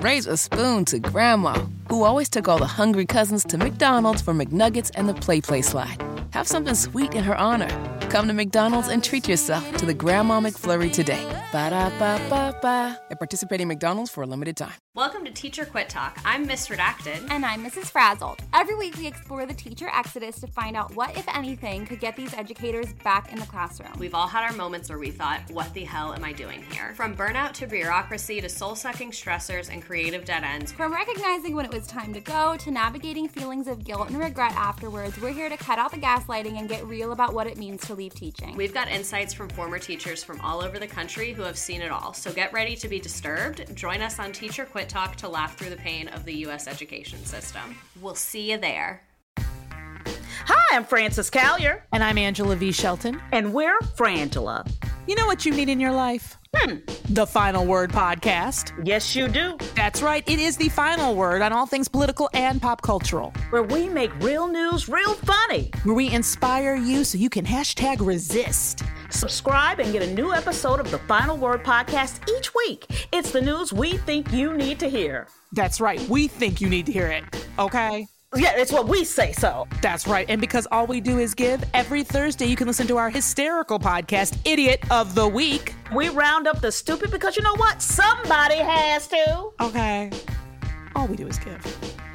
raise a spoon to Grandma, who always took all the hungry cousins to McDonald's for McNuggets and the Play Slide. Have something sweet in her honor. Come to McDonald's and treat yourself to the Grandma McFlurry today. Ba-da-ba-ba-ba. At participating McDonald's for a limited time. Welcome to Teacher Quit Talk. I'm Miss Redacted. And I'm Mrs. Frazzled. Every week we explore the teacher exodus to find out what, if anything, could get these educators back in the classroom. We've all had our moments where we thought, what the hell am I doing here? From burnout to bureaucracy to soul-sucking stressors and creative dead ends. From recognizing when it was time to go to navigating feelings of guilt and regret afterwards, we're here to cut out the gaslighting and get real about what it means to leave teaching. We've got insights from former teachers from all over the country who have seen it all. So get ready to be disturbed. Join us on Teacher Quit Talk to laugh through the pain of the U.S. education system. We'll see you there. Hi, I'm Frances Callier. And I'm Angela V. Shelton. And we're Frangela. You know what you need in your life? The Final Word Podcast. Yes, you do. That's right. It is the final word on all things political and pop cultural. Where we make real news real funny. Where we inspire you so you can #resist. Subscribe and get a new episode of the Final Word Podcast each week. It's the news we think you need to hear. That's right. We think you need to hear it. Okay? Yeah, it's what we say so. That's right. And because all we do is give, every Thursday you can listen to our hysterical podcast, Idiot of the Week. We round up the stupid because you know what? Somebody has to. Okay. All we do is give.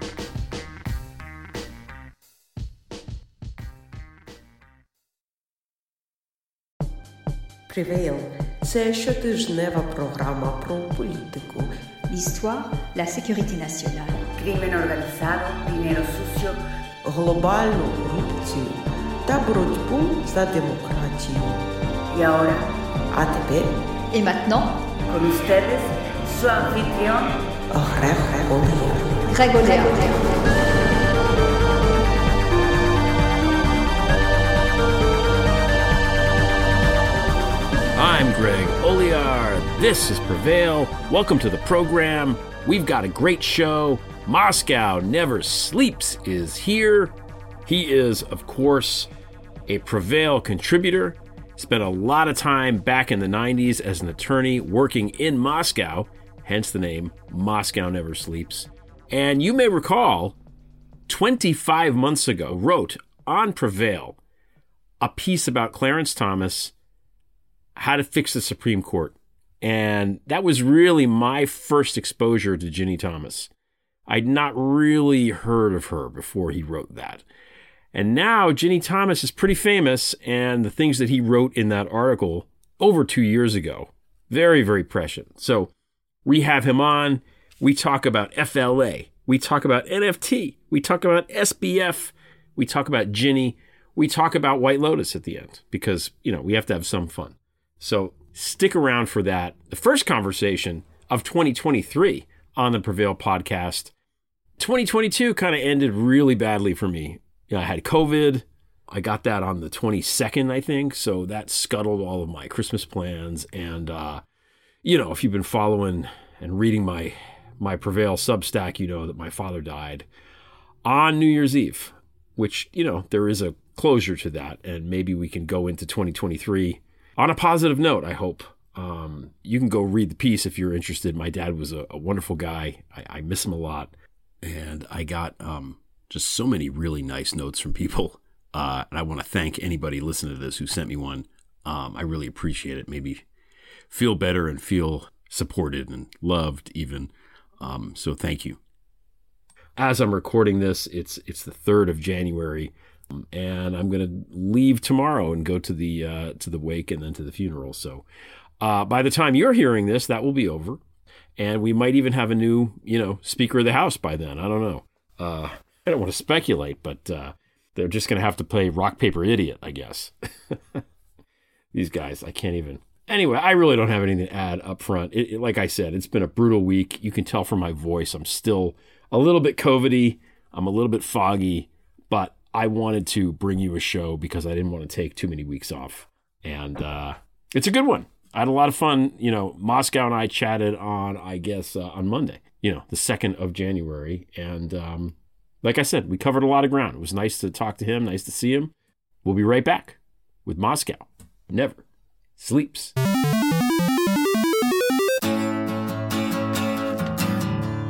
Prevail. Це щотижнева програма про політику. L'histoire, la sécurité nationale. Crimen organizado, dinero sucio. Глобальну корупцію та боротьбу за демократію. Y ahora, А тепер Et maintenant, con ustedes, su anfitrión, Greg Ollier. Greg Ollier. I'm Greg Ollier. This is Prevail. Welcome to the program. We've got a great show. Moscow Never Sleeps is here. He is, of course, a Prevail contributor. Spent a lot of time back in the 90s as an attorney working in Moscow, hence the name Moscow Never Sleeps. And you may recall, 25 months ago, wrote on Prevail a piece about Clarence Thomas, how to fix the Supreme Court. And that was really my first exposure to Ginny Thomas. I'd not really heard of her before he wrote that. And now Ginny Thomas is pretty famous, and the things that he wrote in that article over 2 years ago, very, very prescient. So we have him on. We talk about FLA. We talk about NFT. We talk about SBF. We talk about Ginny. We talk about White Lotus at the end because, you know, we have to have some fun. So stick around for that. The first conversation of 2023 on the Prevail podcast. 2022 kind of ended really badly for me. You know, I had COVID. I got that on the 22nd, I think. So that scuttled all of my Christmas plans. And, you know, if you've been following and reading my Prevail Substack, you know that my father died on New Year's Eve, which, you know, there is a closure to that. And maybe we can go into 2023 on a positive note, I hope. You can go read the piece if you're interested. My dad was a wonderful guy. I miss him a lot. And I got just so many really nice notes from people. And I want to thank anybody listening to this who sent me one. I really appreciate it. Maybe feel better and feel supported and loved even. So thank you. As I'm recording this, it's the 3rd of January. And I'm going to leave tomorrow and go to the wake and then to the funeral. So by the time you're hearing this, that will be over. And we might even have a new, you know, Speaker of the House by then. I don't know. I don't want to speculate, but they're just going to have to play rock, paper, idiot, I guess. These guys, I can't even. Anyway, I really don't have anything to add up front. Like I said, it's been a brutal week. You can tell from my voice, I'm still a little bit COVID-y. I'm a little bit foggy, but I wanted to bring you a show because I didn't want to take too many weeks off. And it's a good one. I had a lot of fun. You know, Moscow and I chatted on, I guess, on Monday, you know, the 2nd of January. And like I said, we covered a lot of ground. It was nice to talk to him, nice to see him. We'll be right back with Moscow Never Sleeps.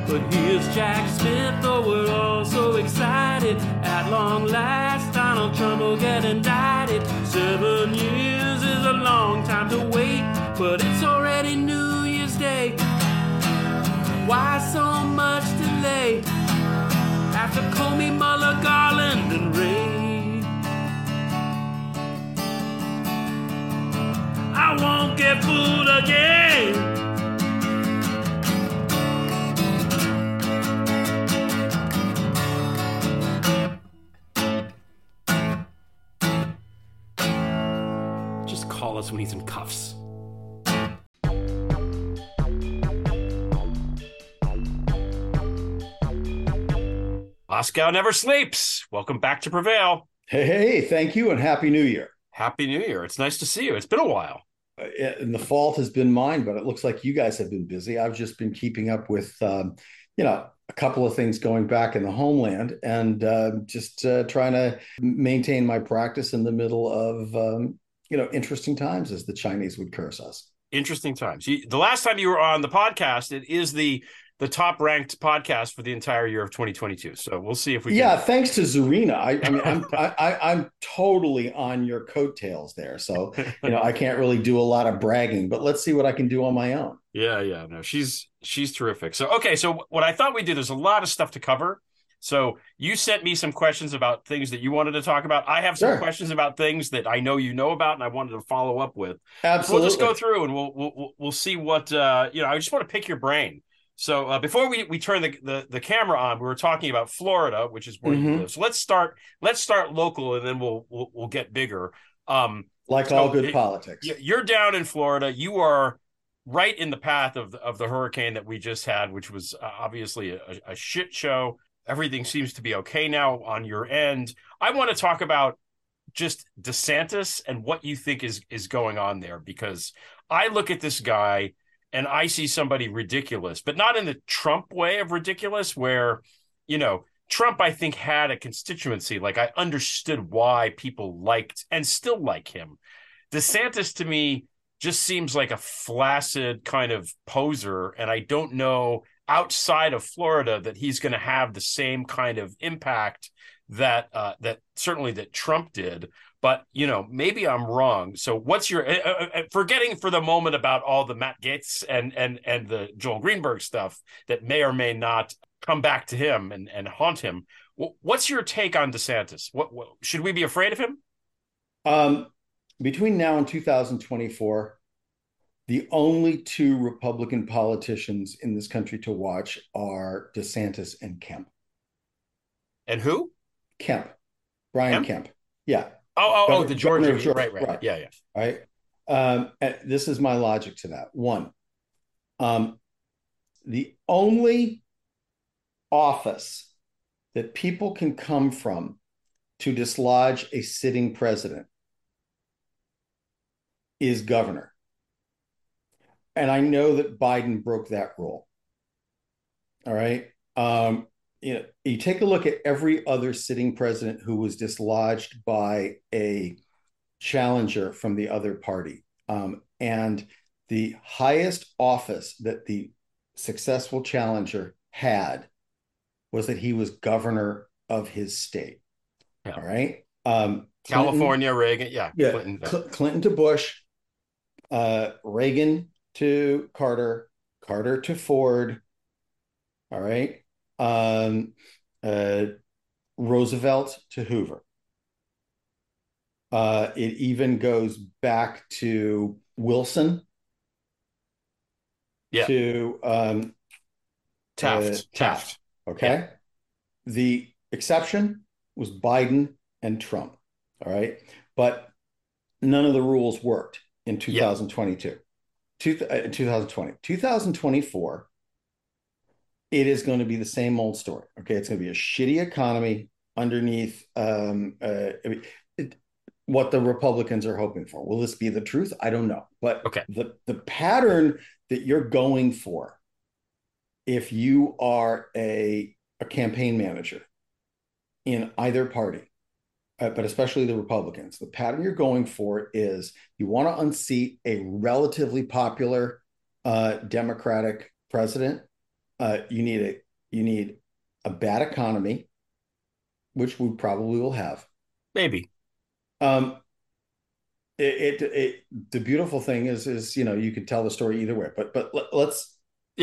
But here's Jack Smith, oh, we're all so excited. At long last, Donald Trump will get indicted. 7 years is a long time to wait, but it's already New Year's Day. Why so much delay? After Comey, Mueller, Garland, and Wray, I won't get fooled again. Just call us when he's in cuffs. Moscow never sleeps. Welcome back to Prevail. Hey, thank you, and Happy New Year. Happy New Year. It's nice to see you. It's been a while. And the fault has been mine, but it looks like you guys have been busy. I've just been keeping up with, a couple of things going back in the homeland, and just trying to maintain my practice in the middle of, interesting times, as the Chinese would curse us. Interesting times. The last time you were on the podcast, it is the top ranked podcast for the entire year of 2022. So we'll see if we can. Yeah, thanks to Zarina. I'm totally on your coattails there. So, I can't really do a lot of bragging, but let's see what I can do on my own. Yeah. No, she's terrific. So, okay. So what I thought we'd do, there's a lot of stuff to cover. So you sent me some questions about things that you wanted to talk about. I have some questions about things that I know you know about, and I wanted to follow up with. Absolutely. We'll just go through and we'll see what, I just want to pick your brain. So before we turn the camera on, we were talking about Florida, which is where you live. So let's start local, and then we'll get bigger. All good politics. You're down in Florida. You are right in the path of the hurricane that we just had, which was obviously a shit show. Everything seems to be okay now on your end. I want to talk about just DeSantis and what you think is going on there, because I look at this guy and I see somebody ridiculous, but not in the Trump way of ridiculous, where, Trump, I think, had a constituency. Like, I understood why people liked and still like him. DeSantis, to me, just seems like a flaccid kind of poser, and I don't know outside of Florida that he's going to have the same kind of impact that certainly that Trump did. But, maybe I'm wrong. So what's your forgetting for the moment about all the Matt Gaetz and the Joel Greenberg stuff that may or may not come back to him and haunt him? What's your take on DeSantis? What should we be afraid of him? Between now and 2024, the only two Republican politicians in this country to watch are DeSantis and Kemp. And who? Kemp. Brian Kemp. Yeah. Oh, the Georgia. Right. Yeah. Right. This is my logic to that. One, the only office that people can come from to dislodge a sitting president is governor. And I know that Biden broke that rule. All right. You take a look at every other sitting president who was dislodged by a challenger from the other party. And the highest office that the successful challenger had was that he was governor of his state. Yeah. All right. California, Reagan. Yeah. Clinton to Bush, Reagan to Carter, Carter to Ford. All right. Roosevelt to Hoover. It even goes back to Wilson. Yeah. To Taft. Okay. Yeah. The exception was Biden and Trump. All right. But none of the rules worked in 2022. 2020. 2024, it is going to be the same old story. Okay. It's going to be a shitty economy underneath what the Republicans are hoping for. Will this be the truth? I don't know. But the pattern that you're going for, if you are a campaign manager in either party, but especially the Republicans, the pattern you're going for is you want to unseat a relatively popular Democratic president. You need You need a bad economy, which we probably will have. Maybe. The beautiful thing is you can tell the story either way. But let's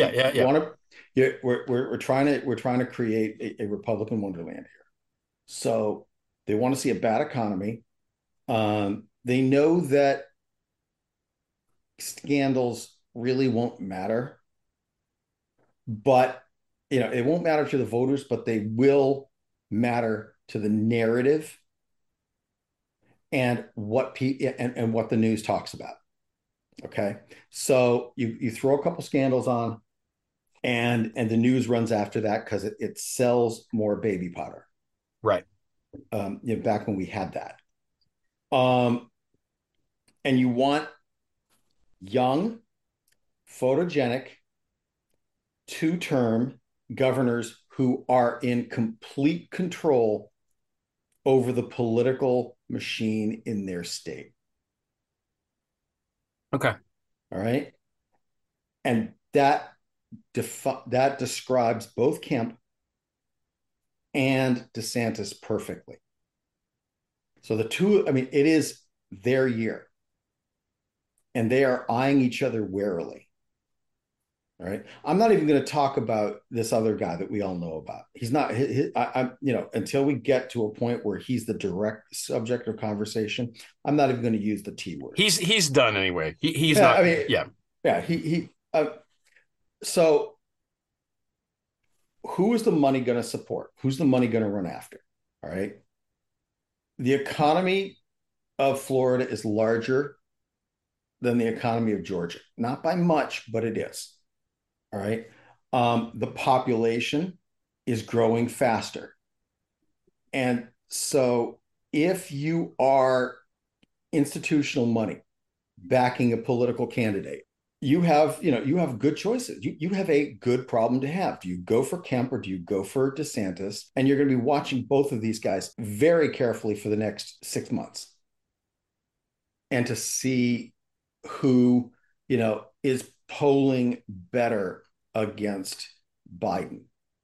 we're trying to create a Republican wonderland here. So they want to see a bad economy. They know that scandals really won't matter, but it won't matter to the voters, but they will matter to the narrative and what what the news talks about. Okay, so you throw a couple scandals on, and the news runs after that because it sells more baby powder. Right. Back when we had that. And you want young, photogenic, two-term governors who are in complete control over the political machine in their state. Okay. All right. And that describes both Kemp and DeSantis perfectly. So the two, it is their year. And they are eyeing each other warily. All right. I'm not even going to talk about this other guy that we all know about. He's not, until we get to a point where he's the direct subject of conversation, I'm not even going to use the T word. He's done anyway. He's not. So who is the money going to support? Who's the money going to run after? All right. The economy of Florida is larger than the economy of Georgia. Not by much, but it is. All right. The population is growing faster. And so if you are institutional money backing a political candidate, you have good choices. You have a good problem to have. Do you go for Kemp or do you go for DeSantis? And you're going to be watching both of these guys very carefully for the next 6 months. And to see who, is polling better against Biden.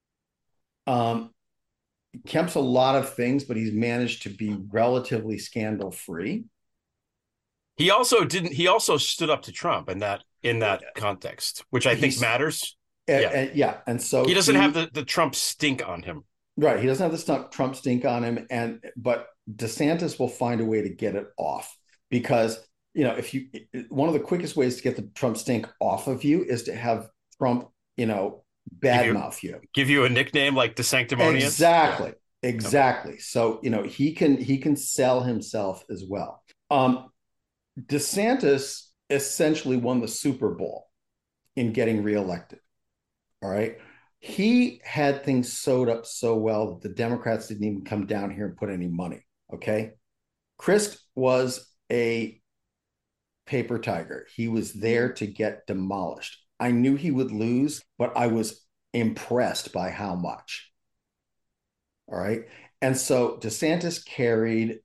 Kemp's a lot of things, but he's managed to be relatively scandal-free. He also stood up to Trump in that context, which I think matters. And so he doesn't have the Trump stink on him. Right. He doesn't have the Trump stink on him. But DeSantis will find a way to get it off because one of the quickest ways to get the Trump stink off of you is to have Trump, badmouth you. Give you a nickname like DeSanctimonious. Exactly. Yeah. Exactly. Okay. So, he can sell himself as well. DeSantis essentially won the Super Bowl in getting reelected. All right. He had things sewed up so well that the Democrats didn't even come down here and put any money. Okay. Crist was a paper tiger. He was there to get demolished. I knew he would lose, but I was impressed by how much. All right. And so DeSantis carried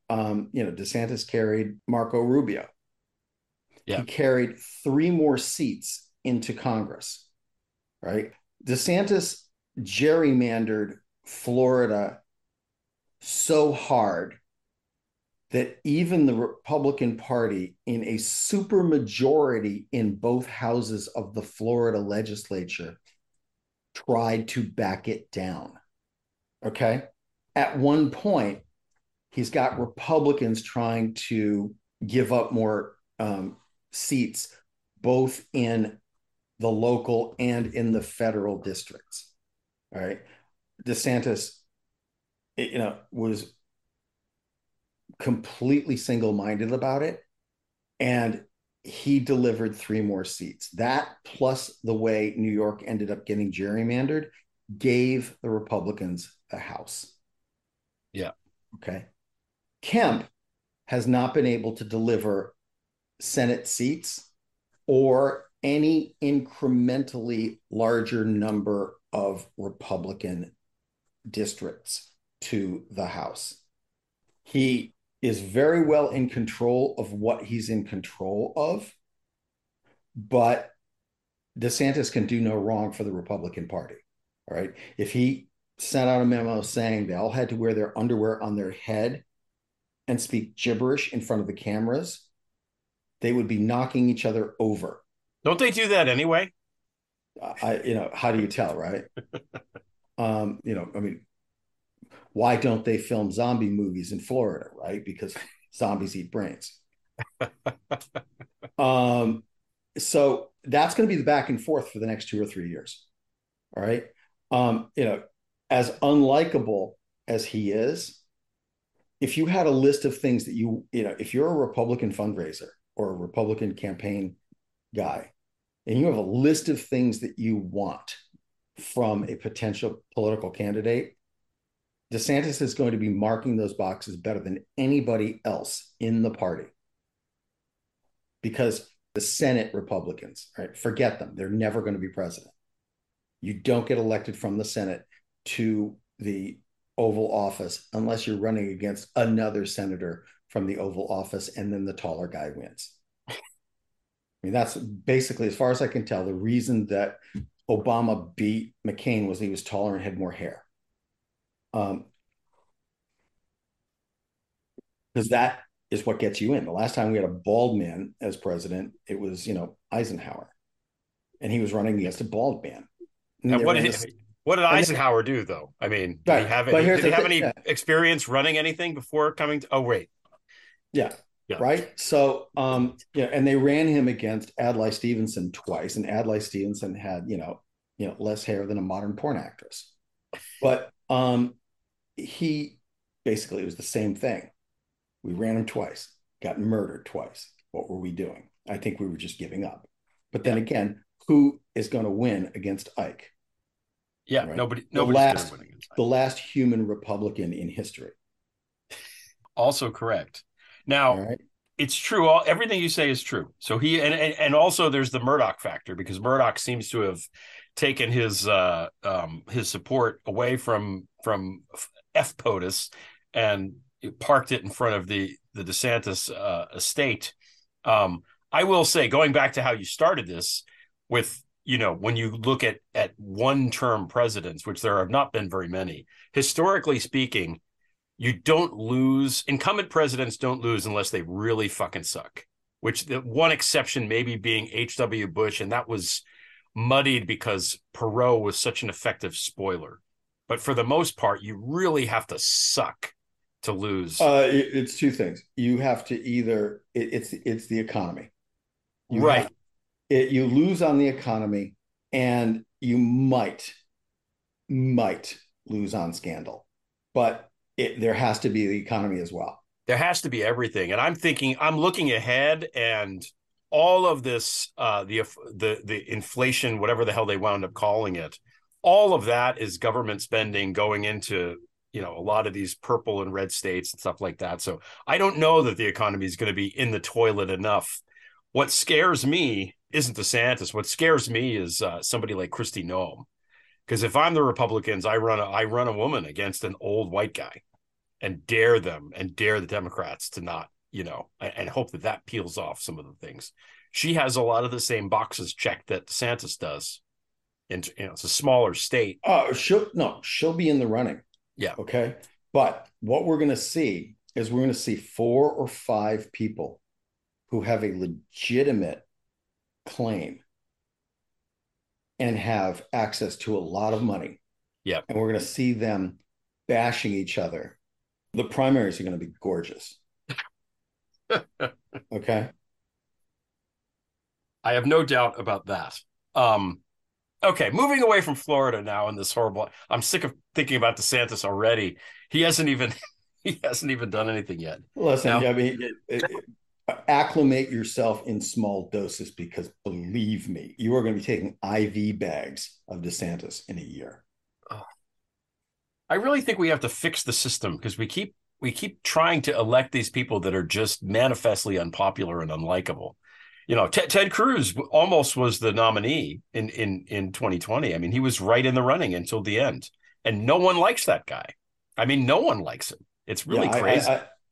Marco Rubio. Yeah. He carried 3 more seats into Congress. Right. DeSantis gerrymandered Florida so hard that even the Republican Party in a supermajority in both houses of the Florida legislature tried to back it down. Okay. At one point, he's got Republicans trying to give up more seats, both in the local and in the federal districts. All right. DeSantis, was completely single-minded about it. And he delivered 3 more seats. That plus the way New York ended up getting gerrymandered gave the Republicans a House. Yeah. Okay. Kemp has not been able to deliver Senate seats or any incrementally larger number of Republican districts to the House. He is very well in control of what he's in control of, but DeSantis can do no wrong for the Republican Party. All right. If he sent out a memo saying they all had to wear their underwear on their head and speak gibberish in front of the cameras, they would be knocking each other over. Don't they do that anyway? How do you tell, right? Why don't they film zombie movies in Florida, right? Because zombies eat brains. So that's going to be the back and forth for the next 2 or 3 years. All right. As unlikable as he is, if you had a list of things that if you're a Republican fundraiser or a Republican campaign guy, and you have a list of things that you want from a potential political candidate, DeSantis is going to be marking those boxes better than anybody else in the party. Because the Senate Republicans, right? Forget them. They're never going to be president. You don't get elected from the Senate to the Oval Office unless you're running against another senator from the Oval Office, and then the taller guy wins. I mean, that's basically, as far as I can tell, the reason that Obama beat McCain was he was taller and had more hair. Because that is what gets you in. The last time we had a bald man as president, it was, Eisenhower. And he was running against a bald man. And what did Eisenhower do, though? I mean, did he have any experience running anything before coming to? Oh, wait. Yeah. Right. So, and they ran him against Adlai Stevenson twice, and Adlai Stevenson had, less hair than a modern porn actress. But he basically, it was the same thing. We ran him twice, got murdered twice. What were we doing? I think we were just giving up. But then again, who is going to win against Ike? Yeah, right? Nobody's going to win against Ike. The last human Republican in history. Also correct. Now, it's true. Everything you say is true. So he and also there's the Murdoch factor, because Murdoch seems to have taken his support away from POTUS and parked it in front of the DeSantis estate. I will say, going back to how you started this with, when you look at one-term presidents, which there have not been very many, historically speaking, you don't lose. Incumbent presidents don't lose unless they really fucking suck, which the one exception maybe being H.W. Bush, and that was muddied because Perot was such an effective spoiler. But for the most part, you really have to suck to lose. It's two things. You have to either it's the economy, right? You lose on the economy, and you might lose on scandal, but there has to be the economy as well. There has to be everything. And I'm looking ahead, and all of this, the inflation, whatever the hell they wound up calling it, all of that is government spending going into, a lot of these purple and red states and stuff like that. So I don't know that the economy is going to be in the toilet enough. What scares me isn't DeSantis. What scares me is somebody like Kristi Noem. Because if I'm the Republicans, I run a woman against an old white guy and dare the Democrats to not, and hope that peels off some of the things. She has a lot of the same boxes checked that DeSantis does. And, it's a smaller state. She'll be in the running. Yeah. Okay. But what we're going to see is 4 or 5 people who have a legitimate claim and have access to a lot of money. Yeah. And we're going to see them bashing each other. The primaries are going to be gorgeous. Okay. I have no doubt about that. Okay, moving away from Florida now in this horrible. I'm sick of thinking about DeSantis already. He hasn't even done anything yet. Listen, acclimate yourself in small doses, because believe me, you are going to be taking IV bags of DeSantis in a year. I really think we have to fix the system, because we keep trying to elect these people that are just manifestly unpopular and unlikable. Ted Cruz almost was the nominee in 2020. I mean, he was right in the running until the end, and no one likes that guy. I mean, no one likes him. It's really crazy.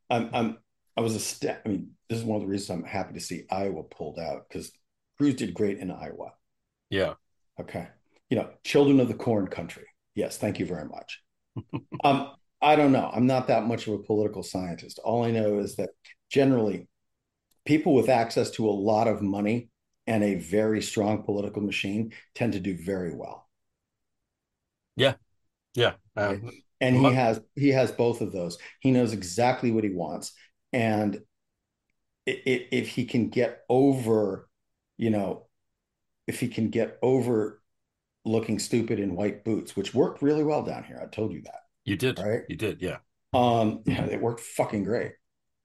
This is one of the reasons I'm happy to see Iowa pulled out, because Cruz did great in Iowa. Yeah. Okay. children of the corn country. Yes, thank you very much. I don't know. I'm not that much of a political scientist. All I know is that generally people with access to a lot of money and a very strong political machine tend to do very well. Yeah. And he has both of those. He knows exactly what he wants. And if he can get over, looking stupid in white boots, which worked really well down here. I told you that. You did. Right? You did, yeah. It worked fucking great.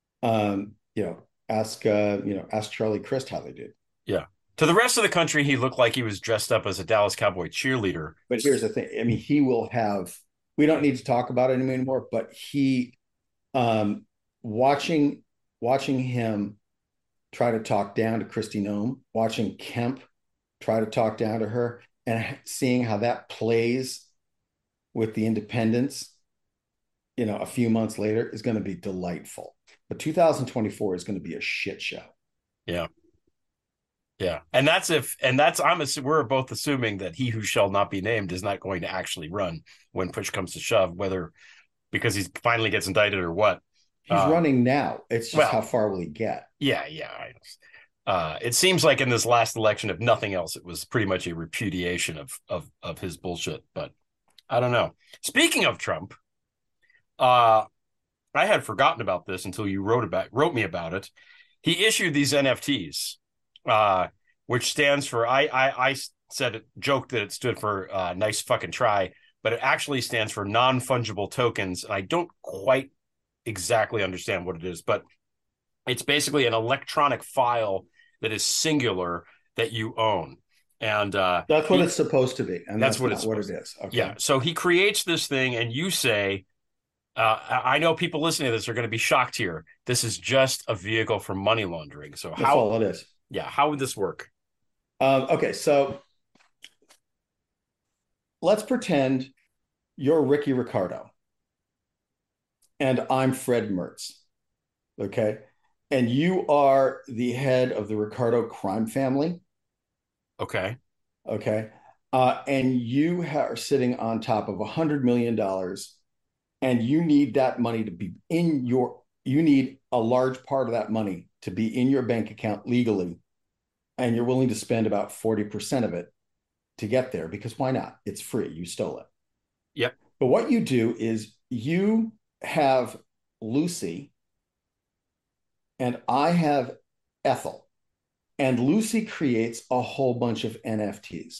Ask Charlie Crist how they did. Yeah. To the rest of the country, he looked like he was dressed up as a Dallas Cowboy cheerleader. But here's the thing. I mean, he will have, we don't need to talk about it anymore, but he, watching him try to talk down to Kristi Noem, watching Kemp try to talk down to her, and seeing how that plays with the independents, a few months later is going to be delightful. But 2024 is going to be a shit show. Yeah. Yeah. We're both assuming that he who shall not be named is not going to actually run when push comes to shove, whether because he finally gets indicted or what. He's running now. It's just how far will he get? Yeah. It seems like in this last election, if nothing else, it was pretty much a repudiation of his bullshit. But I don't know. Speaking of Trump, I had forgotten about this until you wrote me about it. He issued these NFTs, which stands for I joked that it stood for nice fucking try, but it actually stands for non-fungible tokens. And I don't quite exactly understand what it is, but it's basically an electronic file that is singular that you own. And that's what it's supposed to be. And that's what it is. Okay. Yeah. So he creates this thing and you say, I know people listening to this are going to be shocked here. This is just a vehicle for money laundering. So that's all it is. Yeah. How would this work? Okay. So let's pretend you're Ricky Ricardo and I'm Fred Mertz. Okay. And you are the head of the Ricardo crime family. Okay. And you are sitting on top of $100 million, and you need that money to be you need a large part of that money to be in your bank account legally. And you're willing to spend about 40% of it to get there, because why not? It's free. You stole it. Yep. But what you do is you have Lucy and I have Ethel, and Lucy creates a whole bunch of NFTs.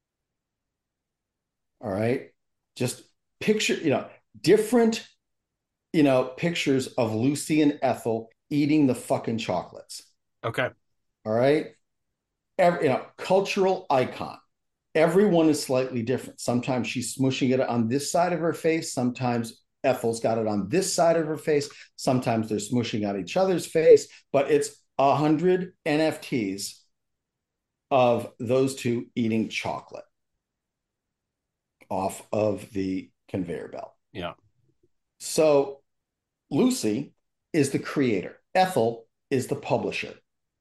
All right. Just picture, different, pictures of Lucy and Ethel eating the fucking chocolates. Okay. All right. Cultural icon. Everyone is slightly different. Sometimes she's smushing it on this side of her face. Sometimes Ethel's got it on this side of her face. Sometimes they're smushing on each other's face, but it's 100 NFTs of those two eating chocolate off of the conveyor belt. Yeah. So Lucy is the creator. Ethel is the publisher.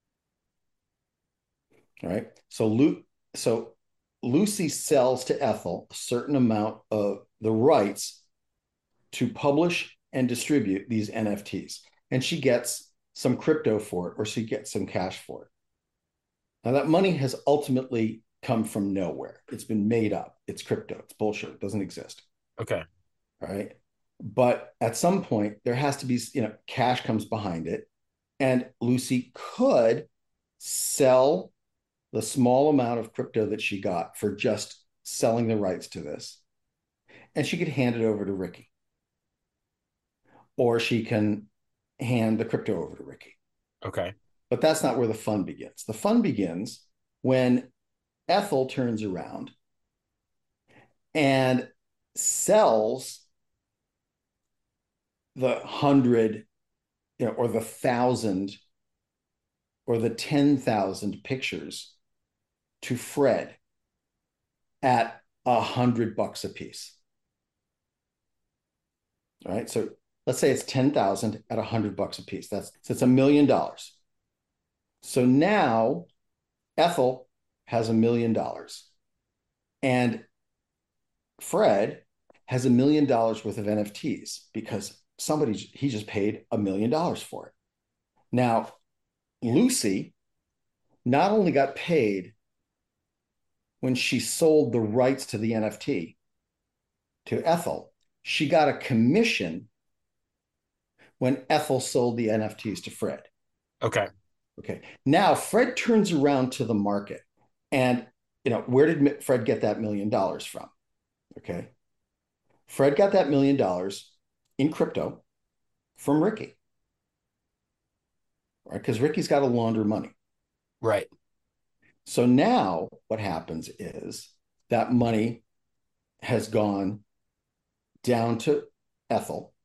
All right. So Lucy sells to Ethel a certain amount of the rights to publish and distribute these NFTs. And she gets some crypto for it, or she gets some cash for it. Now, that money has ultimately come from nowhere. It's been made up. It's crypto. It's bullshit. It doesn't exist. Okay. All right. But at some point, there has to be, cash comes behind it. And Lucy could sell the small amount of crypto that she got for just selling the rights to this. And she could hand it over to Ricky. Or she can hand the crypto over to Ricky. Okay. But that's not where the fun begins. The fun begins when Ethel turns around and sells the 100, or the 1,000 or the 10,000 pictures to Fred at $100 a piece. All right. So let's say it's 10,000 at $100 a piece. It's $1 million. So now Ethel has $1 million. And Fred has $1 million worth of NFTs because he just paid $1 million for it. Now, Lucy not only got paid when she sold the rights to the NFT to Ethel, she got a commission when Ethel sold the NFTs to Fred. Okay. Now Fred turns around to the market, and where did Fred get that $1 million from? Okay. Fred got that $1 million in crypto from Ricky. Right? Because Ricky's got to launder money. Right. So now what happens is that money has gone down to Ethel,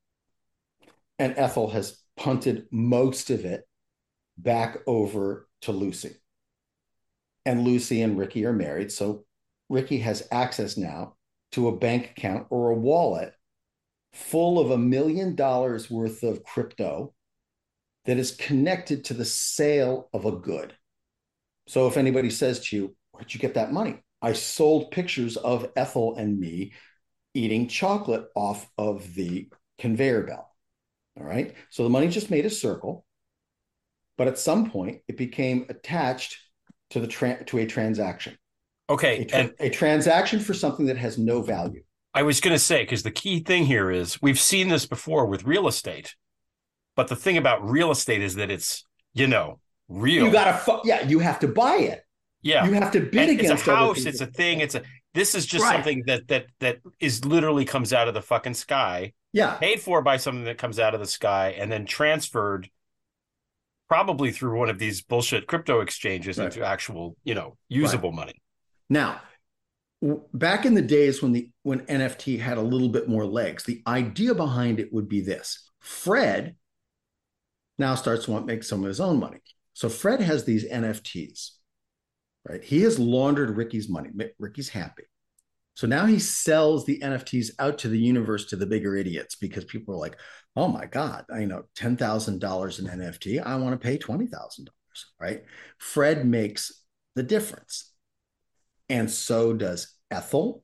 and Ethel has punted most of it back over to Lucy. And Lucy and Ricky are married, so Ricky has access now to a bank account or a wallet full of $1 million worth of crypto that is connected to the sale of a good. So if anybody says to you, where'd you get that money? I sold pictures of Ethel and me eating chocolate off of the conveyor belt. All right. So the money just made a circle, but at some point it became attached to a transaction. Okay. A transaction for something that has no value. I was going to say, because the key thing here is we've seen this before with real estate, but the thing about real estate is that it's, real. You have to buy it. Yeah. You have to bid against it's a house. It's a thing. This is just something that is literally comes out of the fucking sky. Yeah. Paid for by something that comes out of the sky and then transferred probably through one of these bullshit crypto exchanges into actual, usable money. Now, back in the days when NFT had a little bit more legs, the idea behind it would be this. Fred now starts to want to make some of his own money. So Fred has these NFTs, right? He has laundered Ricky's money. Ricky's happy. So now he sells the NFTs out to the universe, to the bigger idiots, because people are like, oh my God, $10,000 in NFT. I want to pay $20,000, right? Fred makes the difference. And so does Ethel.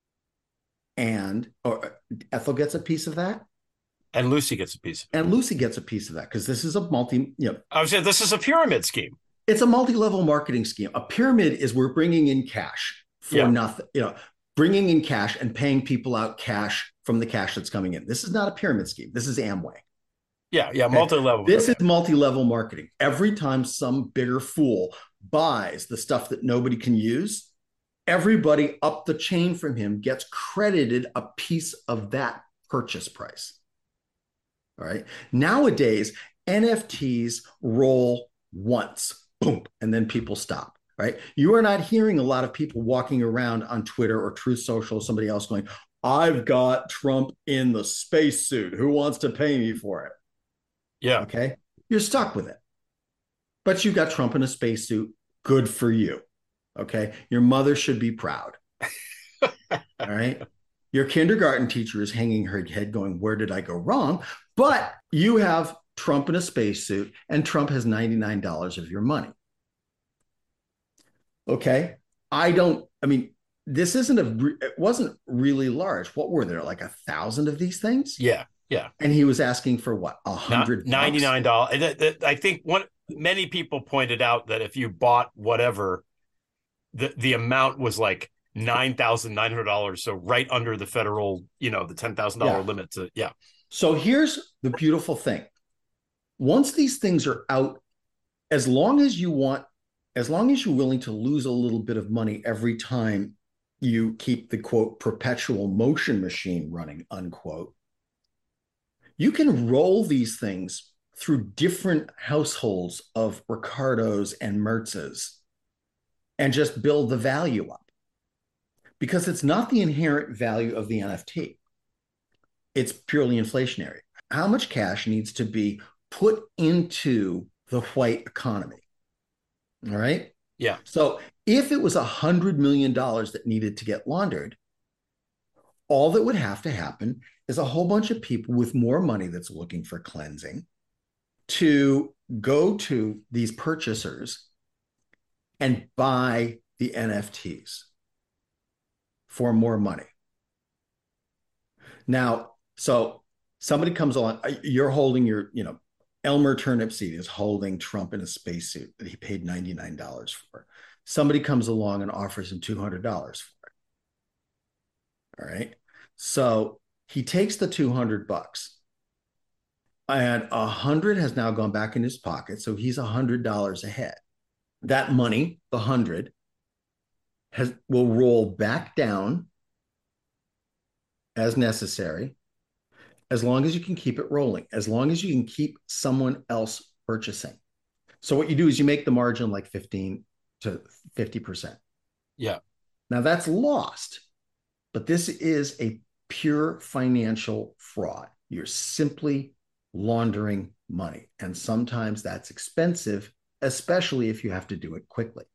Or Ethel gets a piece of that. And Lucy gets a piece of it. And Lucy gets a piece of that because this is a I was saying this is a pyramid scheme. It's a multi-level marketing scheme. A pyramid is we're bringing in cash for nothing, bringing in cash and paying people out cash from the cash that's coming in. This is not a pyramid scheme. This is Amway. Yeah, multi-level. This is multi-level marketing. Every time some bigger fool buys the stuff that nobody can use, everybody up the chain from him gets credited a piece of that purchase price. All right. Nowadays, NFTs roll once, boom, and then people stop. Right. You are not hearing a lot of people walking around on Twitter or Truth Social, somebody else going, I've got Trump in the spacesuit. Who wants to pay me for it? Yeah. Okay. You're stuck with it. But you got Trump in a spacesuit. Good for you. Okay. Your mother should be proud. All right. Your kindergarten teacher is hanging her head going, where did I go wrong? But you have Trump in a spacesuit and Trump has $99 of your money. Okay. This it wasn't really large. What were there? Like 1,000 of these things? Yeah. Yeah. And he was asking for what? $100? $99. I think many people pointed out that if you bought whatever, the amount was like $9,900. So right under the federal, the $10,000 limit. So here's the beautiful thing. Once these things are out, as long as you're willing to lose a little bit of money every time you keep the quote perpetual motion machine running, unquote, you can roll these things through different households of Ricardos and Mertzes and just build the value up. Because it's not the inherent value of the NFT. It's purely inflationary. How much cash needs to be put into the white economy? All right. Yeah. So if it was $100 million that needed to get laundered, all that would have to happen is a whole bunch of people with more money that's looking for cleansing to go to these purchasers and buy the NFTs. for more money. Now, so somebody comes along, you're holding your, Elmer Turnipseed is holding Trump in a spacesuit that he paid $99 for. Somebody comes along and offers him $200 for it. All right. So he takes the $200 and 100 has now gone back in his pocket. So he's $100 ahead. That money, the 100, will roll back down as necessary, as long as you can keep it rolling, as long as you can keep someone else purchasing. So what you do is you make the margin like 15 to 50%. Yeah. Now that's lost, but this is a pure financial fraud. You're simply laundering money. And sometimes that's expensive, especially if you have to do it quickly.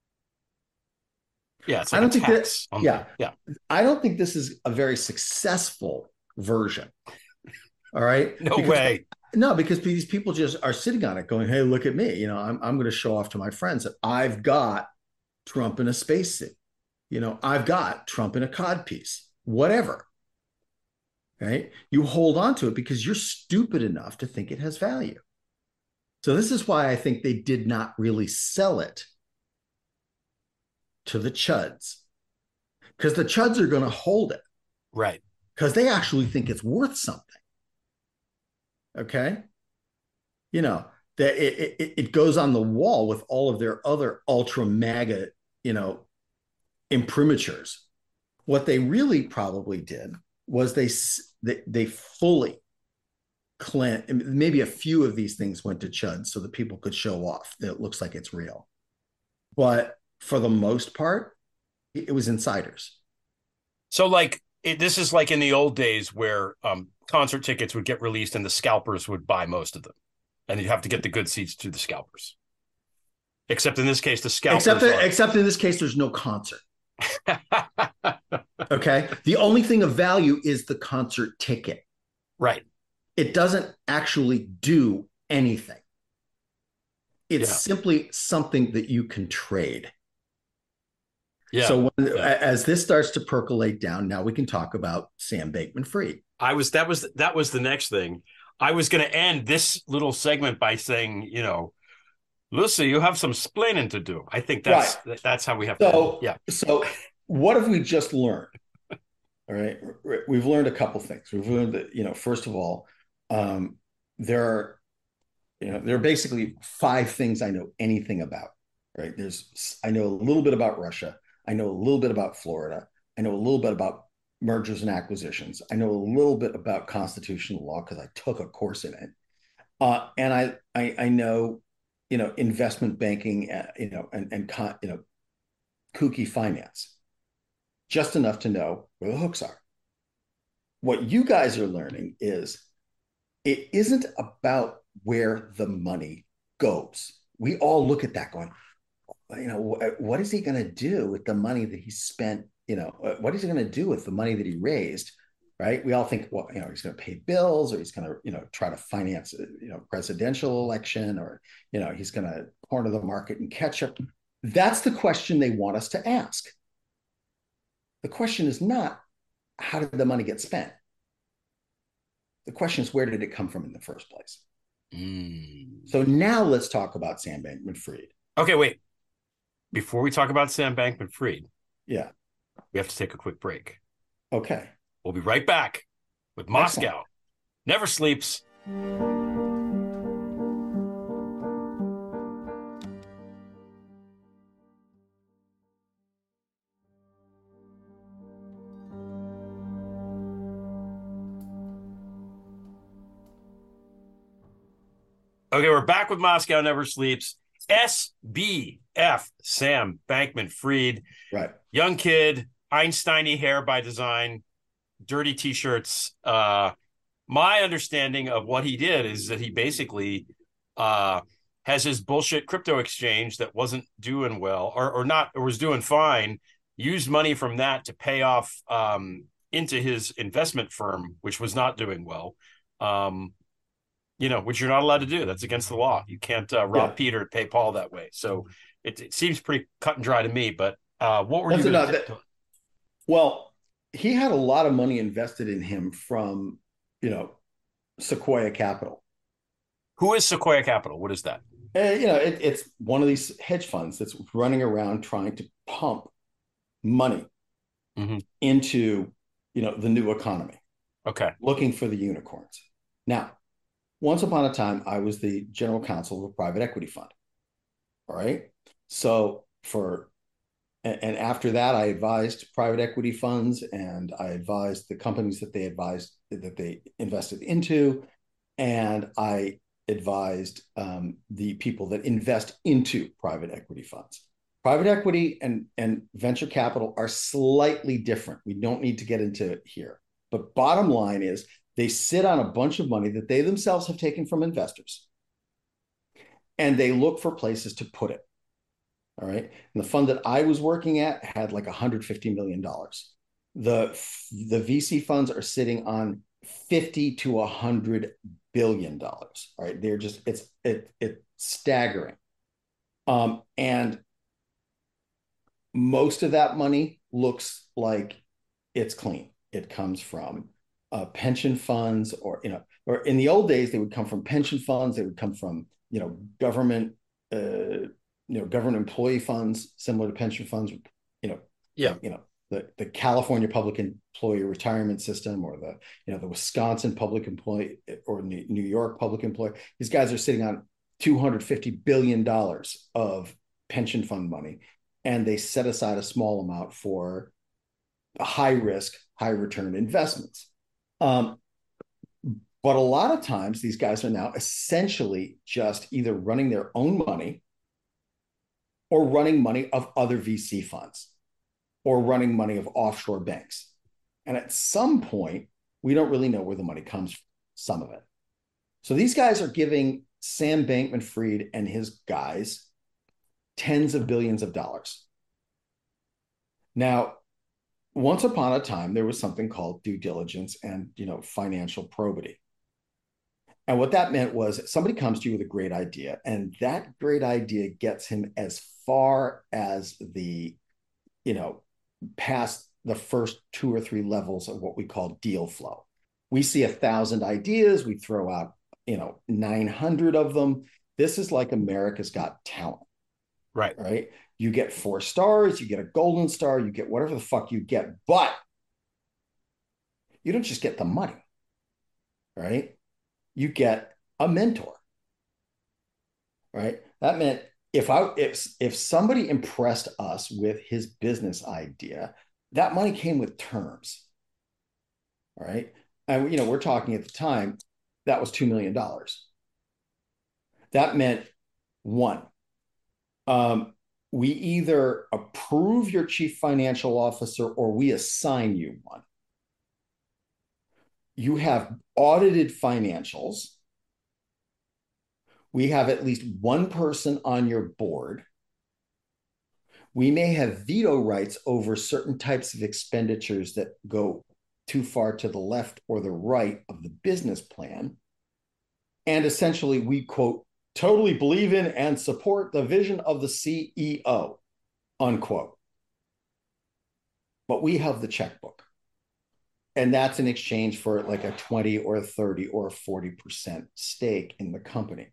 Yeah, it's like I don't think this is a very successful version. All right. Because these people just are sitting on it going, hey, look at me. I'm going to show off to my friends that I've got Trump in a spacesuit. I've got Trump in a codpiece, whatever. Right. You hold on to it because you're stupid enough to think it has value. So this is why I think they did not really sell it to the chuds, because the chuds are going to hold it. Right. Because they actually think it's worth something. Okay. That it goes on the wall with all of their other ultra MAGA, imprimaturs. What they really probably did was they fully cleansed. Maybe a few of these things went to chuds so that people could show off that it looks like it's real. But for the most part, it was insiders. So this is like in the old days where concert tickets would get released and the scalpers would buy most of them. And you'd have to get the good seats to the scalpers. Except in this case, the scalpers. Except in this case, there's no concert. Okay. The only thing of value is the concert ticket. Right. It doesn't actually do anything. It's simply something that you can trade. Yeah. So as this starts to percolate down, now we can talk about Sam Bankman-Fried. That was the next thing. I was going to end this little segment by saying, Lucy, you have some splaining to do. I think that's how we have to. Yeah. So what have we just learned? All right. We've learned a couple things. We've learned that, first of all, there are basically 5 things I know anything about. Right. I know a little bit about Russia. I know a little bit about Florida. I know a little bit about mergers and acquisitions. I know a little bit about constitutional law because I took a course in it. And I know, investment banking, and kooky finance, just enough to know where the hooks are. What you guys are learning is it isn't about where the money goes. We all look at that going, what is he going to do with the money that he spent? What is he going to do with the money that he raised? Right. We all think, well, he's going to pay bills, or he's going to, try to finance, presidential election, or, he's going to corner the market and catch up. That's the question they want us to ask. The question is not, how did the money get spent? The question is, where did it come from in the first place? So now let's talk about Sam Bankman-Fried. Okay, wait. Before we talk about Sam Bankman-Fried, we have to take a quick break. Okay. We'll be right back with Moscow. Excellent. Never sleeps. Okay, we're back with Moscow Never Sleeps. SBF, Sam Bankman-Fried. Right. Young kid, Einstein-y hair by design, dirty T-shirts. My understanding of what he did is that he basically has his bullshit crypto exchange that wasn't doing well, or was doing fine, used money from that to pay off into his investment firm, which was not doing well. Which you're not allowed to do. That's against the law. You can't rob Peter and pay Paul that way. So it seems pretty cut and dry to me. But what were you? Well, he had a lot of money invested in him from, Sequoia Capital. Who is Sequoia Capital? What is that? It's one of these hedge funds that's running around trying to pump money into, the new economy. Okay. Looking for the unicorns. Now, once upon a time, I was the general counsel of a private equity fund. All right. So and after that, I advised private equity funds, and I advised the companies that they invested into, and I advised the people that invest into private equity funds. Private equity and venture capital are slightly different. We don't need to get into it here. But bottom line is they sit on a bunch of money that they themselves have taken from investors, and they look for places to put it. All right. And the fund that I was working at had like $150 million. The VC funds are sitting on $50 to $100 billion. All right. They're just, it's staggering. And most of that money looks like it's clean. It comes from pension funds, or in the old days, they would come from pension funds. They would come from, government, government employee funds, similar to pension funds, the California Public Employee Retirement System, or the Wisconsin Public Employee, or New York Public Employee. These guys are sitting on $250 billion of pension fund money, and they set aside a small amount for high risk, high return investments. But a lot of times these guys are now essentially just either running their own money, or running money of other VC funds, or running money of offshore banks. And at some point, we don't really know where the money comes from, some of it. So these guys are giving Sam Bankman-Fried and his guys tens of billions of dollars. Now, once upon a time, there was something called due diligence and, financial probity. And what that meant was somebody comes to you with a great idea, and that great idea gets him as far as past the first 2 or 3 levels of what we call deal flow. We see 1,000 ideas, we throw out, 900 of them. This is like America's Got Talent. Right. You get 4 stars, you get a golden star, you get whatever the fuck you get, but you don't just get the money, right? You get a mentor, right? That meant if somebody impressed us with his business idea, that money came with terms, all right? And, we're talking at the time, that was $2 million. That meant, one, we either approve your chief financial officer or we assign you one. You have audited financials. We have at least one person on your board. We may have veto rights over certain types of expenditures that go too far to the left or the right of the business plan. And essentially, we, quote, totally believe in and support the vision of the CEO, unquote. But we have the checkbook. And that's in exchange for like a 20 or a 30 or a 40% stake in the company,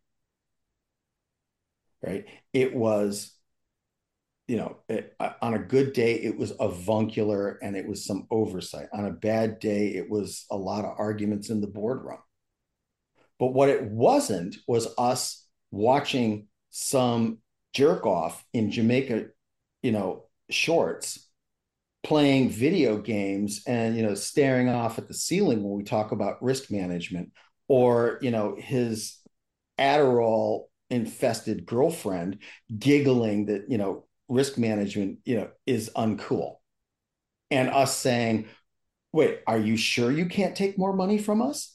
right? It was, on a good day, it was avuncular and it was some oversight. On a bad day, it was a lot of arguments in the boardroom. But what it wasn't was us watching some jerk off in Jamaica, shorts, playing video games and, staring off at the ceiling when we talk about risk management, or, his Adderall infested girlfriend giggling that, risk management, is uncool. And us saying, wait, are you sure you can't take more money from us?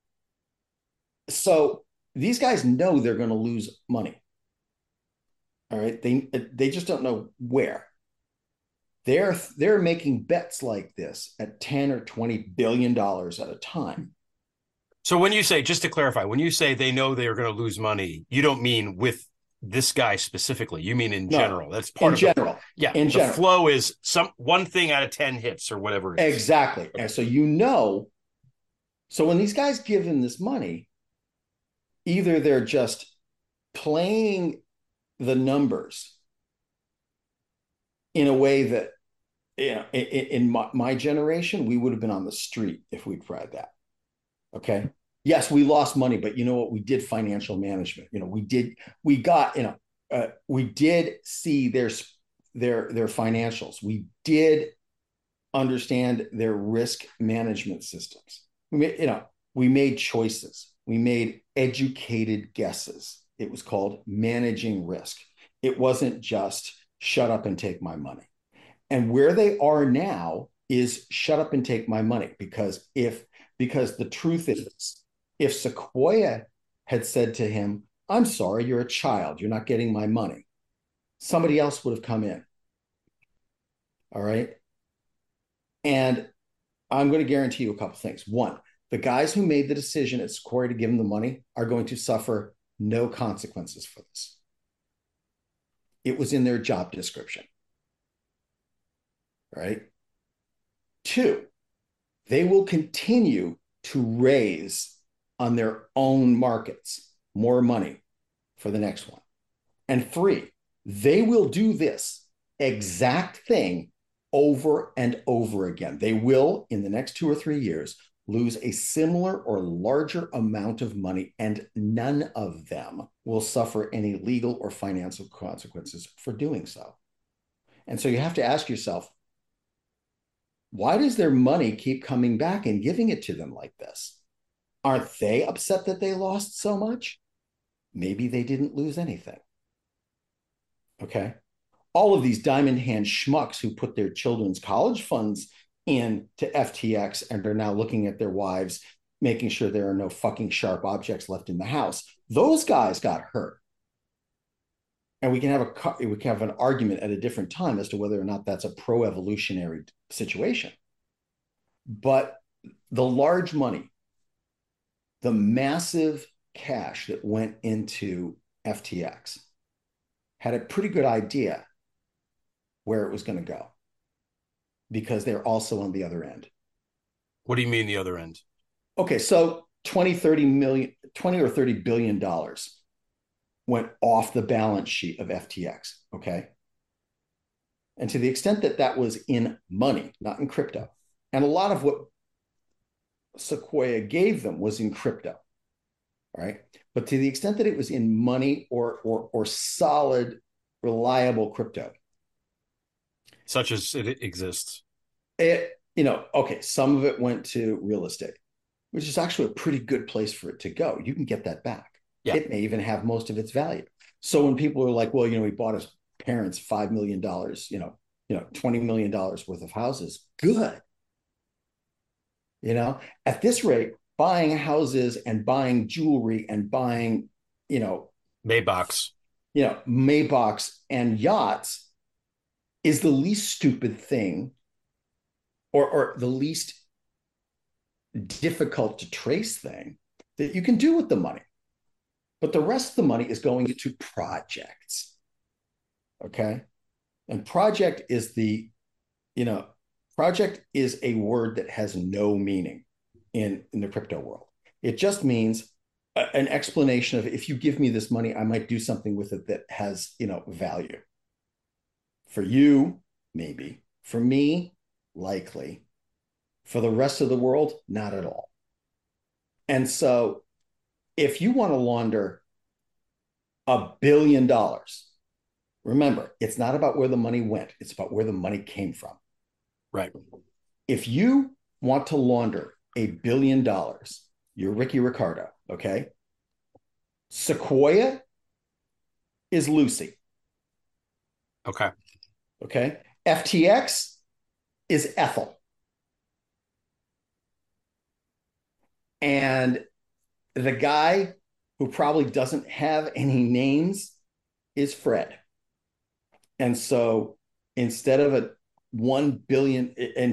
So these guys know they're going to lose money. All right. They just don't know where. They're making bets like this at 10 or $20 billion at a time. So when you say, just to clarify, when you say they know they are going to lose money, you don't mean with this guy specifically. You mean in general. That's part of general. Yeah, in the general. flow is one thing out of 10 hits or whatever it is. Exactly. And so so when these guys give him this money, either they're just playing the numbers in a way that, in my generation, we would have been on the street if we'd tried that. Okay. Yes, we lost money, but you know what? We did financial management. We did see their financials. We did understand their risk management systems. We made choices. We made educated guesses. It was called managing risk. It wasn't just shut up and take my money. And where they are now is shut up and take my money, because the truth is, if Sequoia had said to him, I'm sorry, you're a child, you're not getting my money, somebody else would have come in. All right. And I'm going to guarantee you a couple things. One, the guys who made the decision at Sequoia to give him the money are going to suffer no consequences for this. It was in their job description. Right? Two, they will continue to raise on their own markets more money for the next one. And three, they will do this exact thing over and over again. They will, in the next 2 or 3 years, lose a similar or larger amount of money, and none of them will suffer any legal or financial consequences for doing so. And so you have to ask yourself, why does their money keep coming back and giving it to them like this? Aren't they upset that they lost so much? Maybe they didn't lose anything. Okay. All of these diamond hand schmucks who put their children's college funds in to FTX and are now looking at their wives, making sure there are no fucking sharp objects left in the house. Those guys got hurt. And we can have an argument at a different time as to whether or not that's a pro-evolutionary situation. But the large money, the massive cash that went into FTX, had a pretty good idea where it was going to go, because they're also on the other end. What do you mean the other end? Okay, so $20 or $30 billion went off the balance sheet of FTX, okay? And to the extent that that was in money, not in crypto, and a lot of what Sequoia gave them was in crypto, all right? But to the extent that it was in money or solid, reliable crypto. Such as it exists. Okay, some of it went to real estate, which is actually a pretty good place for it to go. You can get that back. Yeah. It may even have most of its value. So when people are like, well, he bought his parents $5 million, $20 million worth of houses. Good. At this rate, buying houses and buying jewelry and buying, Maybachs, Maybachs and yachts is the least stupid thing, or the least difficult to trace thing that you can do with the money. But the rest of the money is going into projects. Okay. And project is a word that has no meaning in the crypto world. It just means an explanation of, if you give me this money, I might do something with it that has, value. For you, maybe. For me, likely. For the rest of the world, not at all. And so if you want to launder $1 billion, remember, it's not about where the money went. It's about where the money came from. Right. If you want to launder $1 billion, you're Ricky Ricardo, okay? Sequoia is Lucy. Okay. Okay. FTX is Ethel. And the guy who probably doesn't have any names is Fred. And so instead of a $1 million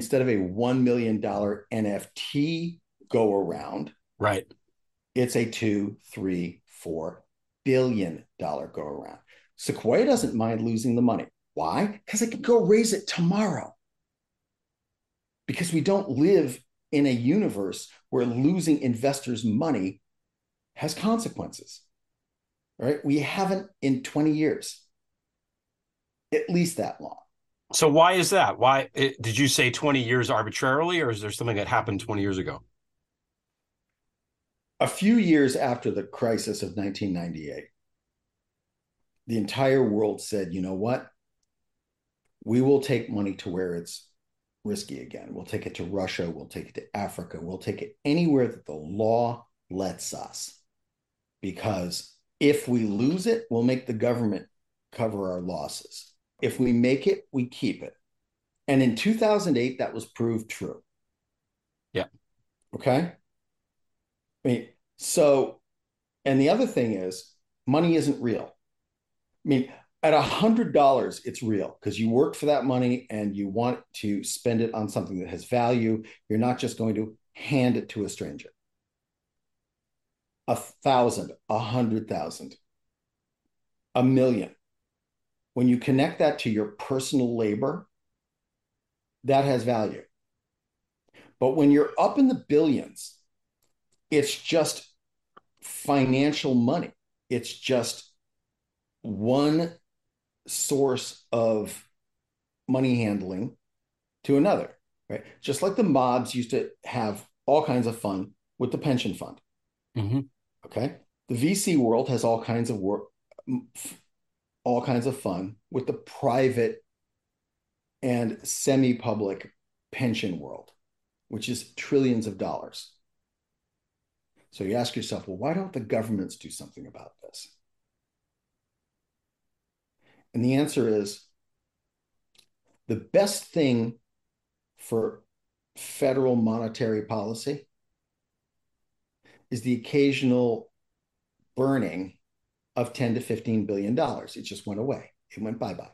NFT go around, right, it's a $2, $3, $4 billion go around. Sequoia doesn't mind losing the money. Why? Because I could go raise it tomorrow. Because we don't live in a universe where losing investors' money has consequences, right? We haven't in 20 years, at least that long. So why is that? Why did you say 20 years arbitrarily, or is there something that happened 20 years ago? A few years after the crisis of 1998, the entire world said, you know what? We will take money to where it's risky again. We'll take it to Russia. We'll take it to Africa. We'll take it anywhere that the law lets us. Because if we lose it, we'll make the government cover our losses. If we make it, we keep it. And in 2008, that was proved true. Yeah. Okay. I mean, so, and the other thing is, money isn't real. I mean, at $100, it's real because you work for that money and you want to spend it on something that has value. You're not just going to hand it to a stranger. 1,000, 100,000, 1,000,000. When you connect that to your personal labor, that has value. But when you're up in the billions, it's just financial money. It's just one source of money handling to another, right? Just like the mobs used to have all kinds of fun with the pension fund. Mm-hmm. Okay. The VC world has all kinds of fun with the private and semi-public pension world, which is trillions of dollars. So you ask yourself, well, why don't the governments do something about this? And the answer is the best thing for federal monetary policy is the occasional burning of $10 to $15 billion. It just went away. It went bye-bye.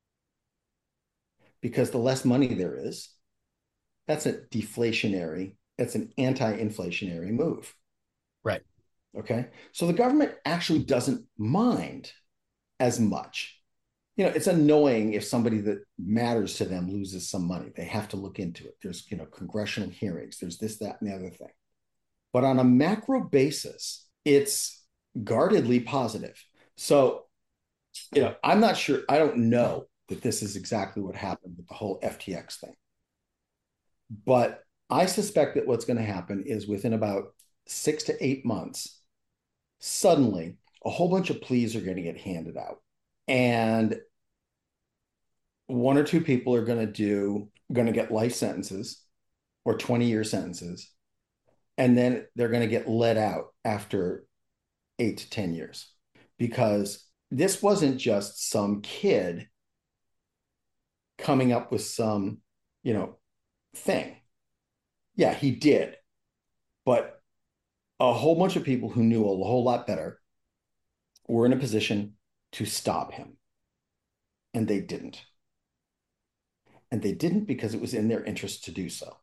Because the less money there is, that's an anti-inflationary move. Right. Okay. So the government actually doesn't mind as much. You know, it's annoying if somebody that matters to them loses some money. They have to look into it. There's, congressional hearings. There's this, that, and the other thing. But on a macro basis, it's guardedly positive. So, I'm not sure. I don't know that this is exactly what happened with the whole FTX thing. But I suspect that what's going to happen is within about 6 to 8 months, suddenly a whole bunch of pleas are going to get handed out. And one or two people are going to get life sentences or 20-year sentences. And then they're going to get let out after 8 to 10 years. Because this wasn't just some kid coming up with some, thing. Yeah, he did. But a whole bunch of people who knew a whole lot better were in a position to stop him. And they didn't. And they didn't because it was in their interest to do so.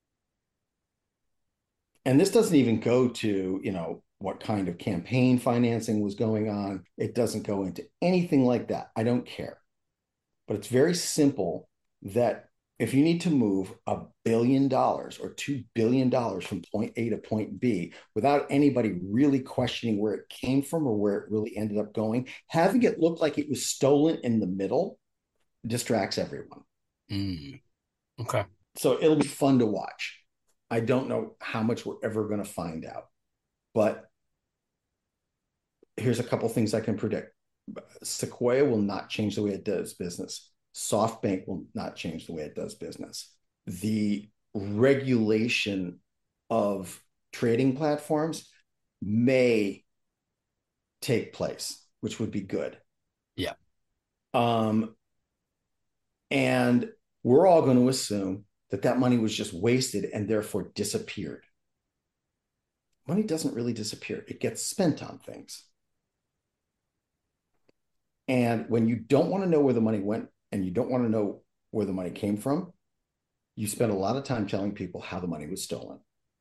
And this doesn't even go to, what kind of campaign financing was going on. It doesn't go into anything like that. I don't care. But it's very simple that if you need to move $1 billion or $2 billion from point A to point B without anybody really questioning where it came from or where it really ended up going, having it look like it was stolen in the middle distracts everyone. Okay. So it'll be fun to watch. I don't know how much we're ever going to find out, but here's a couple things I can predict. Sequoia will not change the way it does business. SoftBank will not change the way it does business. The regulation of trading platforms may take place, which would be good. Yeah. And we're all going to assume that money was just wasted and therefore disappeared. Money doesn't really disappear. It gets spent on things. And when you don't want to know where the money went and you don't want to know where the money came from, you spend a lot of time telling people how the money was stolen.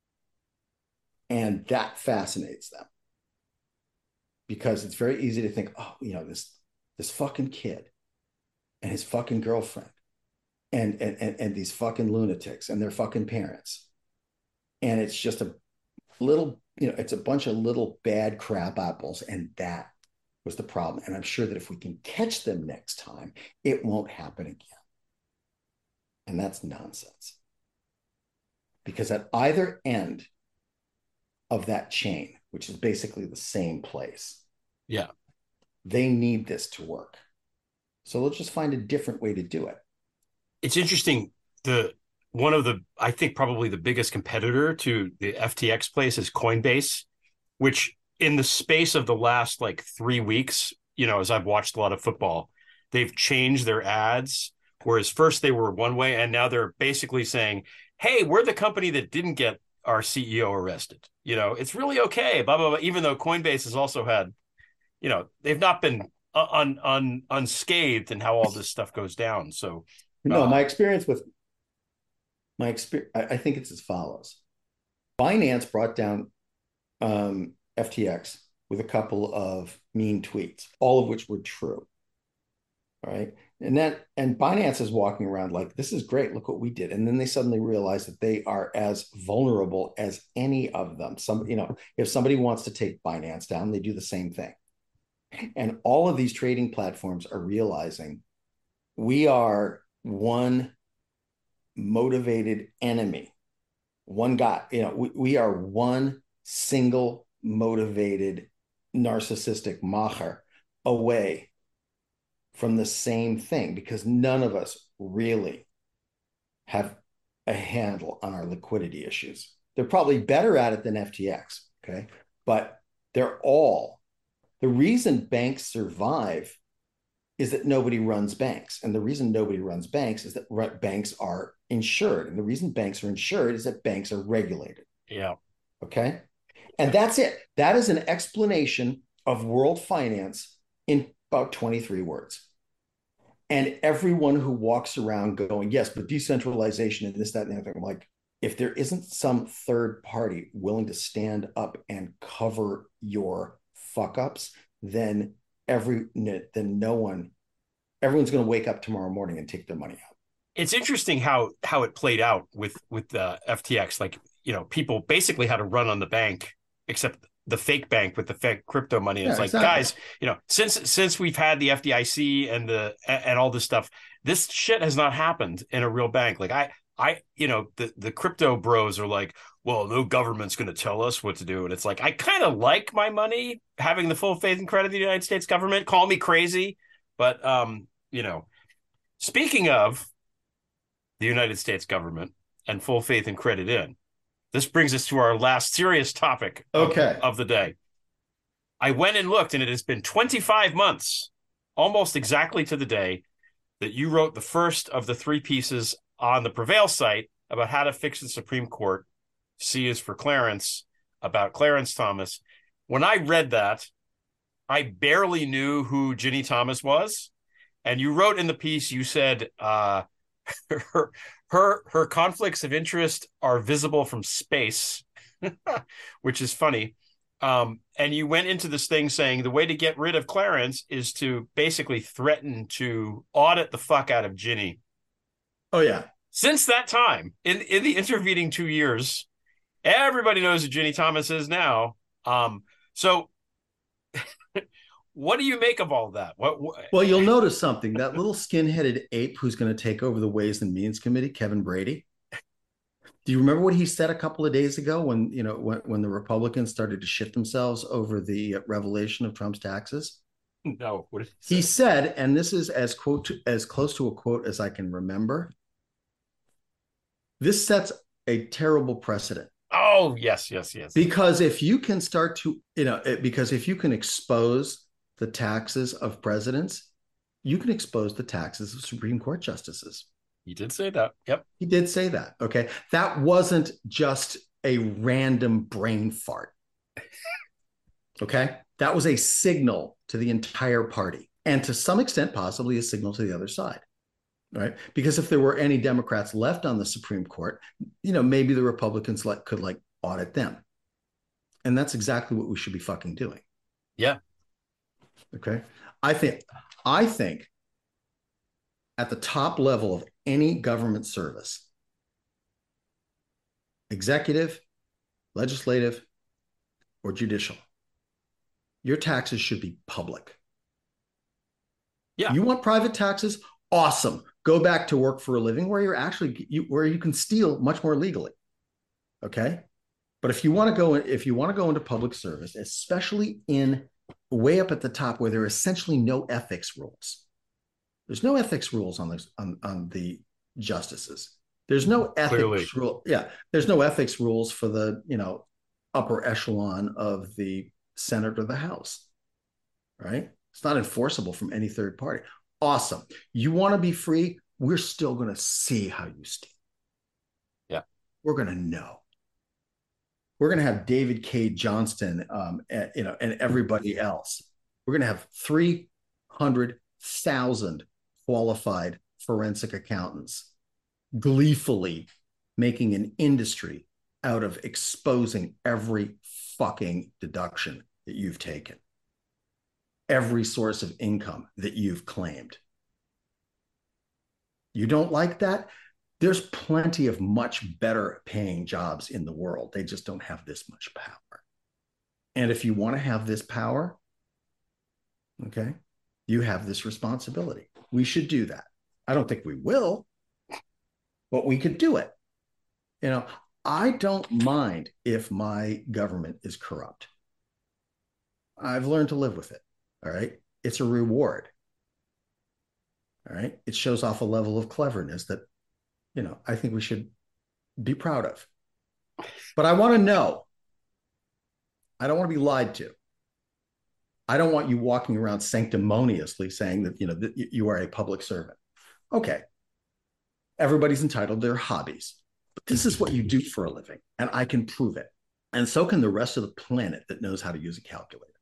And that fascinates them. Because it's very easy to think, this fucking kid and his fucking girlfriend and these fucking lunatics and their fucking parents. And it's just a little, it's a bunch of little bad crap apples. And that was the problem. And I'm sure that if we can catch them next time, it won't happen again. And that's nonsense. Because at either end of that chain, which is basically the same place, yeah, they need this to work. So they'll just find a different way to do it. It's interesting. One of the, I think probably the biggest competitor to the FTX place is Coinbase, which in the space of the last like 3 weeks, as I've watched a lot of football, they've changed their ads. Whereas first they were one way, and now they're basically saying, hey, we're the company that didn't get our CEO arrested. It's really okay, blah, blah, blah. Even though Coinbase has also had, they've not been unscathed in how all this stuff goes down. So, no, I think it's as follows. Binance brought down FTX with a couple of mean tweets, all of which were true. All right. And Binance is walking around like, this is great. Look what we did. And then they suddenly realize that they are as vulnerable as any of them. If somebody wants to take Binance down, they do the same thing. And all of these trading platforms are realizing we are one motivated enemy. One guy, we are one single motivated narcissistic macher away from the same thing, because none of us really have a handle on our liquidity issues. They're probably better at it than FTX, okay? But the reason banks survive is that nobody runs banks. And the reason nobody runs banks is that banks are insured. And the reason banks are insured is that banks are regulated. Yeah. Okay? And that's it. That is an explanation of world finance in about 23 words. And everyone who walks around going, yes, but decentralization and this, that, and the other thing, I'm like, if there isn't some third party willing to stand up and cover your fuck ups, then everyone's going to wake up tomorrow morning and take their money out. It's interesting how it played out with the FTX. Like, people basically had to run on the bank, except the fake bank with the fake crypto money. And it's like, exactly. Guys, since we've had the FDIC and all this stuff, this shit has not happened in a real bank. Like the crypto bros are like, well, no government's going to tell us what to do. And it's like, I kind of like my money having the full faith and credit of the United States government. Call me crazy. But, speaking of the United States government and full faith and credit in, this brings us to our last serious topic of the day. I went and looked, and it has been 25 months, almost exactly to the day, that you wrote the first of the 3 pieces on the Prevail site about how to fix the Supreme Court. C is for Clarence, about Clarence Thomas. When I read that, I barely knew who Ginny Thomas was. And you wrote in the piece, you said, her conflicts of interest are visible from space, which is funny. And you went into this thing saying the way to get rid of Clarence is to basically threaten to audit the fuck out of Ginny. Oh, yeah. Since that time, in the intervening 2 years, everybody knows who Ginny Thomas is now. So what do you make of all that? Well, you'll notice something. That little skin-headed ape who's going to take over the Ways and Means Committee, Kevin Brady. Do you remember what he said a couple of days ago when the Republicans started to shit themselves over the revelation of Trump's taxes? No. What did he said, and this is as close to a quote as I can remember. This sets a terrible precedent. Oh, yes. Because if you can start to, because if you can expose the taxes of presidents, you can expose the taxes of Supreme Court justices. He did say that. Yep. He did say that. Okay. That wasn't just a random brain fart. Okay. That was a signal to the entire party, and to some extent, possibly a signal to the other side. Right. Because if there were any Democrats left on the Supreme Court, maybe the Republicans could audit them. And that's exactly what we should be fucking doing. Yeah. Okay. I think at the top level of any government service, executive, legislative, or judicial, your taxes should be public. Yeah. You want private taxes? Awesome. Go back to work for a living where you're actually where you can steal much more legally. Okay. But if you want to go into public service, especially in way up at the top where there are essentially no ethics rules, there's no ethics rules on the justices. There's no ethics rule. Yeah, there's no ethics rules for the upper echelon of the Senate or the House. Right? It's not enforceable from any third party. Awesome. You want to be free? We're still going to see how you steal. Yeah, we're going to know. We're going to have David K. Johnston, and everybody else. We're going to have 300,000 qualified forensic accountants gleefully making an industry out of exposing every fucking deduction that you've taken, every source of income that you've claimed. You don't like that? There's plenty of much better paying jobs in the world. They just don't have this much power. And if you want to have this power, okay, you have this responsibility. We should do that. I don't think we will, but we could do it. I don't mind if my government is corrupt. I've learned to live with it. All right. It's a reward. All right. It shows off a level of cleverness that, I think we should be proud of. But I want to know. I don't want to be lied to. I don't want you walking around sanctimoniously saying that, that you are a public servant. Okay. Everybody's entitled to their hobbies. But this is what you do for a living, and I can prove it. And so can the rest of the planet that knows how to use a calculator.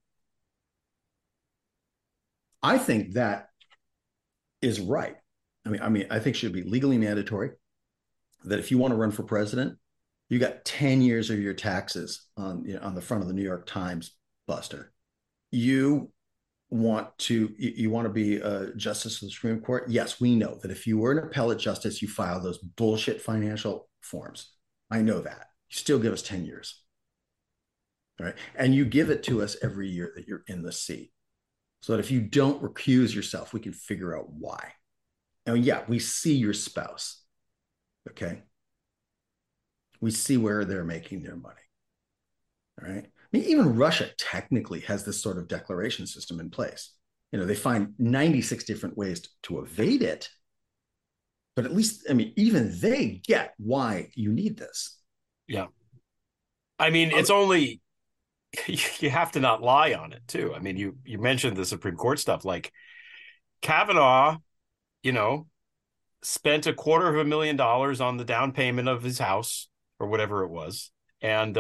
I think that is right. I mean, I think it should be legally mandatory that if you want to run for president, you got 10 years of your taxes on the front of the New York Times, Buster. You want to be a justice of the Supreme Court? Yes, we know that if you were an appellate justice, you file those bullshit financial forms. I know that. You still give us 10 years. All right. And you give it to us every year that you're in the seat, so that if you don't recuse yourself, we can figure out why. And yeah, we see your spouse. Okay. We see where they're making their money. All right. I mean, even Russia technically has this sort of declaration system in place. They find 96 different ways to evade it. But at least, even they get why you need this. Yeah. I mean, it's only, you have to not lie on it too. I mean, you mentioned the Supreme Court stuff, like Kavanaugh, spent $250,000 on the down payment of his house or whatever it was. And,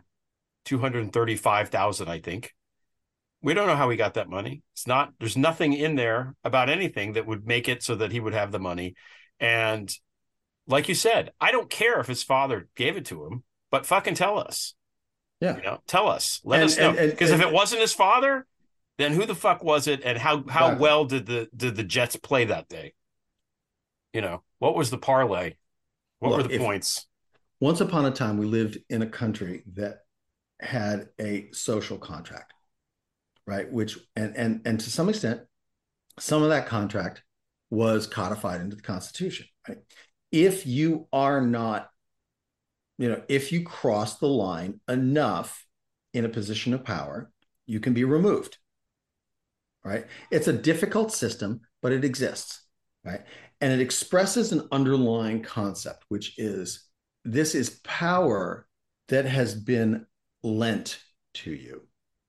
235,000, I think. We don't know how he got that money. There's nothing in there about anything that would make it so that he would have the money. And like you said, I don't care if his father gave it to him, but fucking tell us. Yeah. Tell us. Let us know. Because if it wasn't his father, then who the fuck was it? And how well did the Jets play that day? What was the parlay? What were the points? Once upon a time, we lived in a country that had a social contract, right? Which and to some extent, some of that contract was codified into the Constitution, right? If you are not, if you cross the line enough in a position of power, you can be removed, right? It's a difficult system, but it exists, right? And it expresses an underlying concept, which is this is power that has been lent to you.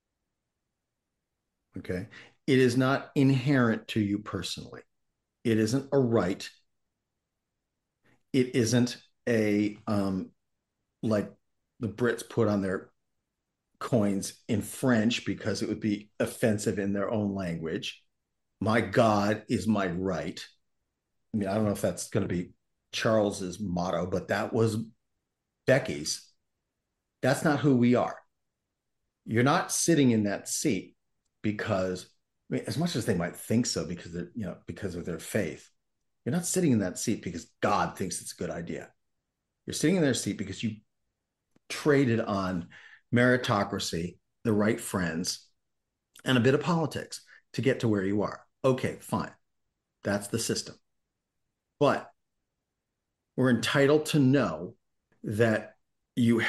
Okay. It is not inherent to you personally. It isn't a right. It isn't a like the Brits put on their coins in French because it would be offensive in their own language. My God is my right. I mean, I don't know if that's going to be Charles's motto, but that was Becky's. That's not who we are. You're not sitting in that seat because, as much as they might think so, because of their faith, You're not sitting in that seat because God thinks it's a good idea. You're sitting in their seat because you traded on meritocracy, the right friends, and a bit of politics to get to where you are. Okay, fine. That's the system. But we're entitled to know that you're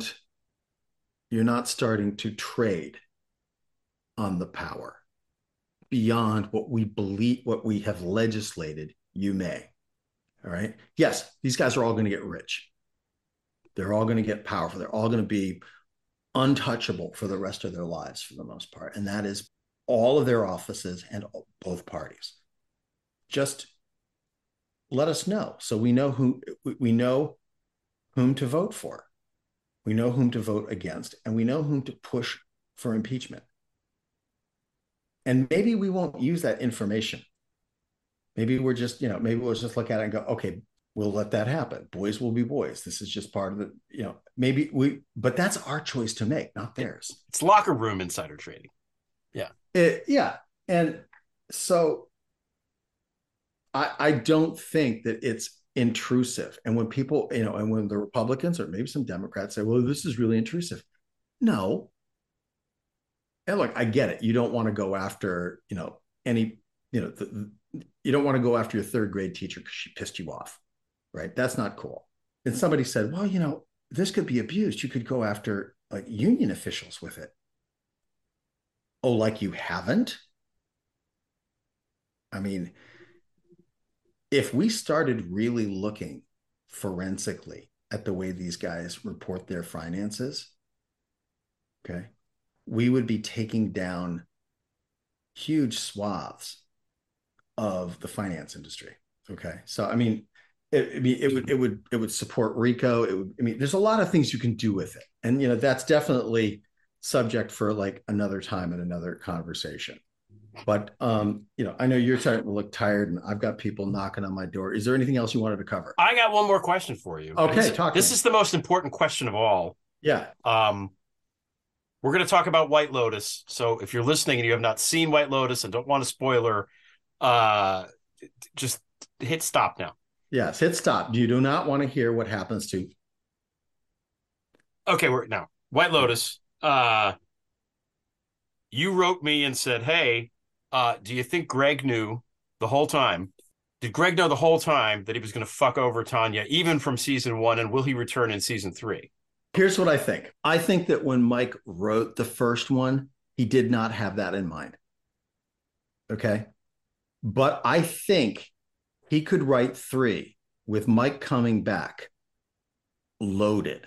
not starting to trade on the power beyond what we believe, what we have legislated you may. All right. Yes, these guys are all going to get rich. They're all going to get powerful. They're all going to be untouchable for the rest of their lives for the most part. And that is all of their offices and both parties. Just let us know so we know whom to vote for. We know whom to vote against, and we know whom to push for impeachment. And maybe we won't use that information. Maybe we'll just look at it and go, okay, we'll let that happen. Boys will be boys. This is just part of the, but that's our choice to make, not theirs. It's locker room insider trading. Yeah. Yeah. And so I don't think that it's intrusive. And when people, and when the Republicans or maybe some Democrats say, well, this is really intrusive. No. And look, I get it. You don't want to go after, you don't want to go after your third grade teacher because she pissed you off, right? That's not cool. And somebody said, well, this could be abused. You could go after like union officials with it. Oh, like you haven't? I mean, if we started really looking forensically at the way these guys report their finances, okay, we would be taking down huge swaths of the finance industry. Okay. So, I mean, it would support RICO. There's a lot of things you can do with it. And, that's definitely subject for like another time and another conversation. But, I know you're starting to look tired and I've got people knocking on my door. Is there anything else you wanted to cover? I got one more question for you. Okay. This is the most important question of all. Yeah. We're going to talk about White Lotus. So if you're listening and you have not seen White Lotus and don't want a spoiler, just hit stop now. Yes, hit stop. You do not want to hear what happens to. Okay, now White Lotus. You wrote me and said, hey, do you think Greg knew the whole time? Did Greg know the whole time that he was going to fuck over Tanya, even from season 1? And will he return in season 3? Here's what I think. I think that when Mike wrote the first one, he did not have that in mind. Okay. But I think he could write 3 with Mike coming back loaded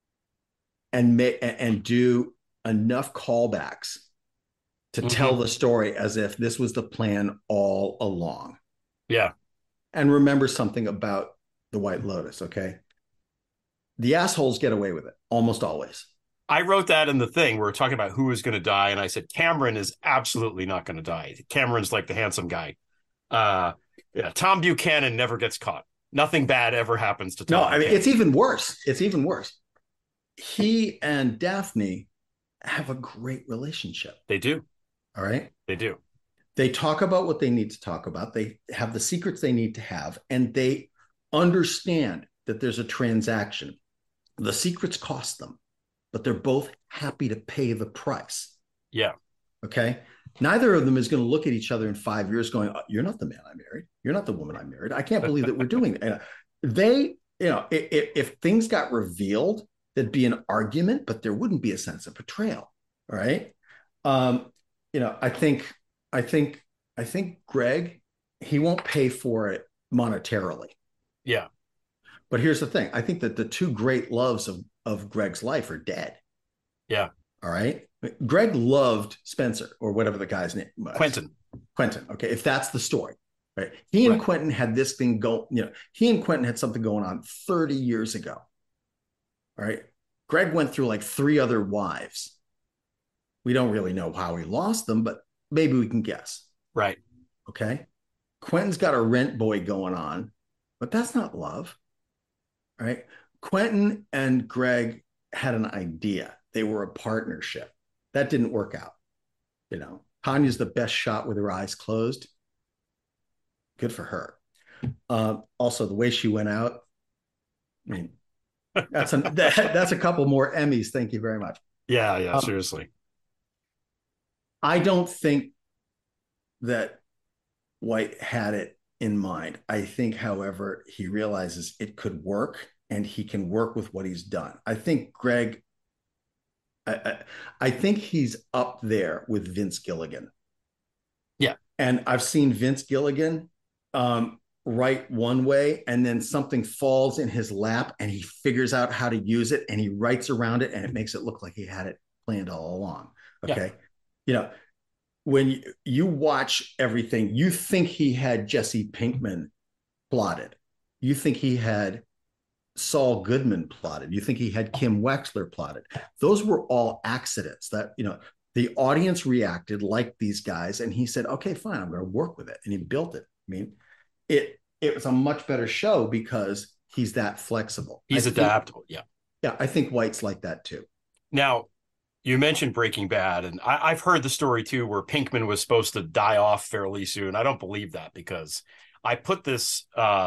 and do enough callbacks to tell the story as if this was the plan all along. Yeah. And remember something about the White Lotus, okay? The assholes get away with it almost always. I wrote that in the thing. We were talking about who was going to die, and I said Cameron is absolutely not going to die. Cameron's like the handsome guy. Tom Buchanan never gets caught. Nothing bad ever happens to Tom. No, I mean, it's even worse. It's even worse. He and Daphne have a great relationship. They do. All right? They do. They talk about what they need to talk about. They have the secrets they need to have, and they understand that there's a transaction. The secrets cost them, but they're both happy to pay the price. Yeah. Okay. Neither of them is going to look at each other in 5 years going, oh, you're not the man I married. You're not the woman I married. I can't believe that we're doing it. They, if things got revealed, there'd be an argument, but there wouldn't be a sense of betrayal. All right. I think Greg, he won't pay for it monetarily. Yeah. But here's the thing. I think that the 2 great loves of Greg's life are dead. Yeah. All right. Greg loved Spencer or whatever the guy's name was. Quentin. Okay. If that's the story, right. He and Quentin had this thing go, he and Quentin had something going on 30 years ago. All right. Greg went through like 3 other wives. We don't really know how he lost them, but maybe we can guess. Right. Okay. Quentin's got a rent boy going on, but that's not love. All right. Quentin and Greg had an idea. They were a partnership. That didn't work out. Tanya's the best shot with her eyes closed. Good for her. Also, the way she went out, I mean, that's a couple more Emmys. Thank you very much. Yeah, seriously. I don't think that White had it in mind. I think, however, he realizes it could work and he can work with what he's done. I think Greg, I think he's up there with Vince Gilligan. Yeah. And I've seen Vince Gilligan write one way and then something falls in his lap and he figures out how to use it and he writes around it and it makes it look like he had it planned all along. Okay. Yeah. When you watch everything, you think he had Jesse Pinkman plotted. You think he had Saul Goodman plotted. You think he had Kim Wexler plotted. Those were all accidents that, the audience reacted like these guys. And he said, okay, fine, I'm going to work with it. And he built it. I mean, it was a much better show because he's that flexible. He's adaptable. Yeah. Yeah. I think White's like that too. Now, you mentioned Breaking Bad, and I've heard the story too, where Pinkman was supposed to die off fairly soon. I don't believe that because I put this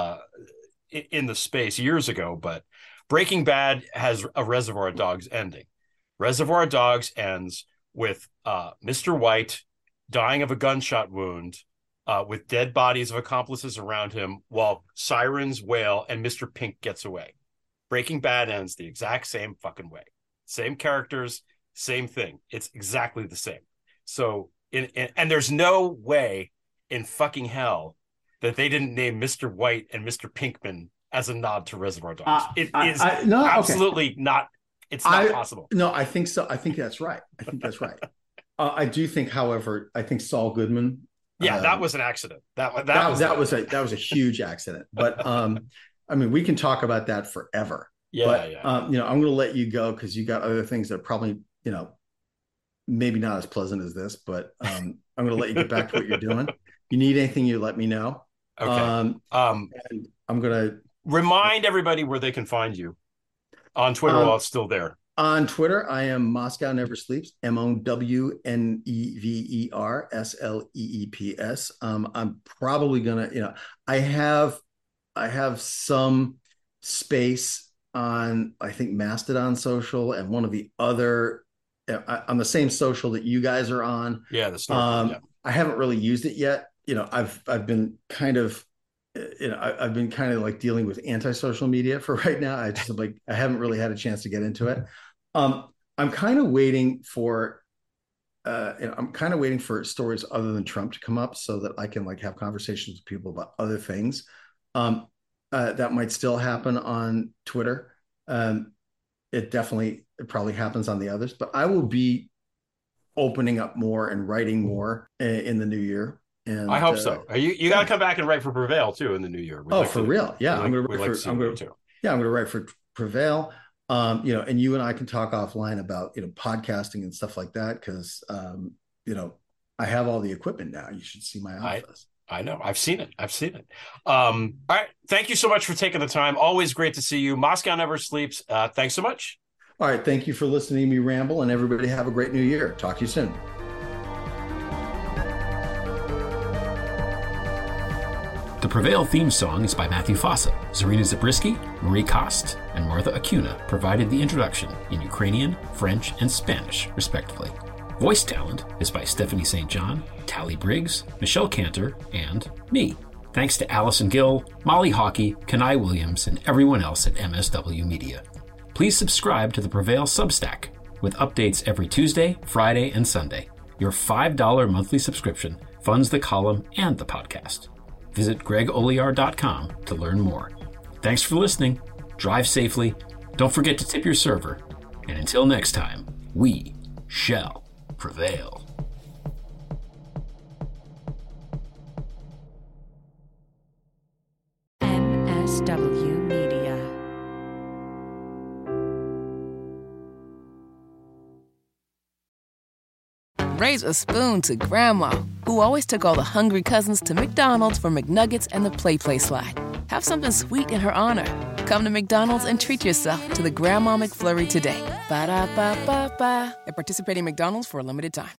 in the space years ago, but Breaking Bad has a Reservoir Dogs ending. Reservoir Dogs ends with Mr. White dying of a gunshot wound with dead bodies of accomplices around him while sirens wail and Mr. Pink gets away. Breaking Bad ends the exact same fucking way. Same characters, same thing. It's exactly the same. So, and there's no way in fucking hell that they didn't name Mr. White and Mr. Pinkman as a nod to Reservoir Dogs. It is absolutely not. It's not possible. No, I think so. I think that's right. I do think, however, I think Saul Goodman. Yeah, that was an accident. That was a huge accident. But I mean, we can talk about that forever. Yeah, but, I'm going to let you go because you got other things that probably, maybe not as pleasant as this. But I'm going to let you get back to what you're doing. You need anything, you let me know. Okay. And I'm going to remind everybody where they can find you on Twitter while it's still there. On Twitter, I am Moscow Never Sleeps, MOWNEVERSLEEPS. I'm probably gonna, I have some space on, I think, Mastodon social and one of the other, on the same social that you guys are on. Yeah, the story. I haven't really used it yet. I've been kind of, I've been kind of like dealing with anti-social media for right now. I haven't really had a chance to get into it. I'm kind of waiting for stories other than Trump to come up so that I can have conversations with people about other things. That might still happen on Twitter. It probably happens on the others, but I will be opening up more and writing more in the new year. And I hope so. You got to come back and write for Prevail too in the new year. Real? Yeah, I'm going to write for Prevail. And you and I can talk offline about podcasting and stuff like that because I have all the equipment now. You should see my office. I know. I've seen it. All right. Thank you so much for taking the time. Always great to see you. Moscow Never Sleeps. Thanks so much. All right. Thank you for listening to me ramble, and everybody have a great new year. Talk to you soon. The Prevail theme song is by Matthew Fossa. Zarina Zabriskie, Marie Kost, and Martha Acuna provided the introduction in Ukrainian, French, and Spanish, respectively. Voice talent is by Stephanie St. John, Tally Briggs, Michelle Cantor, and me. Thanks to Allison Gill, Molly Hockey, Kenai Williams, and everyone else at MSW Media. Please subscribe to the Prevail Substack with updates every Tuesday, Friday, and Sunday. Your $5 monthly subscription funds the column and the podcast. Visit GregOliar.com to learn more. Thanks for listening. Drive safely. Don't forget to tip your server. And until next time, we shall prevail. MSW Media. Raise a spoon to Grandma, who always took all the hungry cousins to McDonald's for McNuggets and the Play Slide. Have something sweet in her honor. Come to McDonald's and treat yourself to the Grandma McFlurry today. Ba-da-ba-ba-ba. At participating McDonald's for a limited time.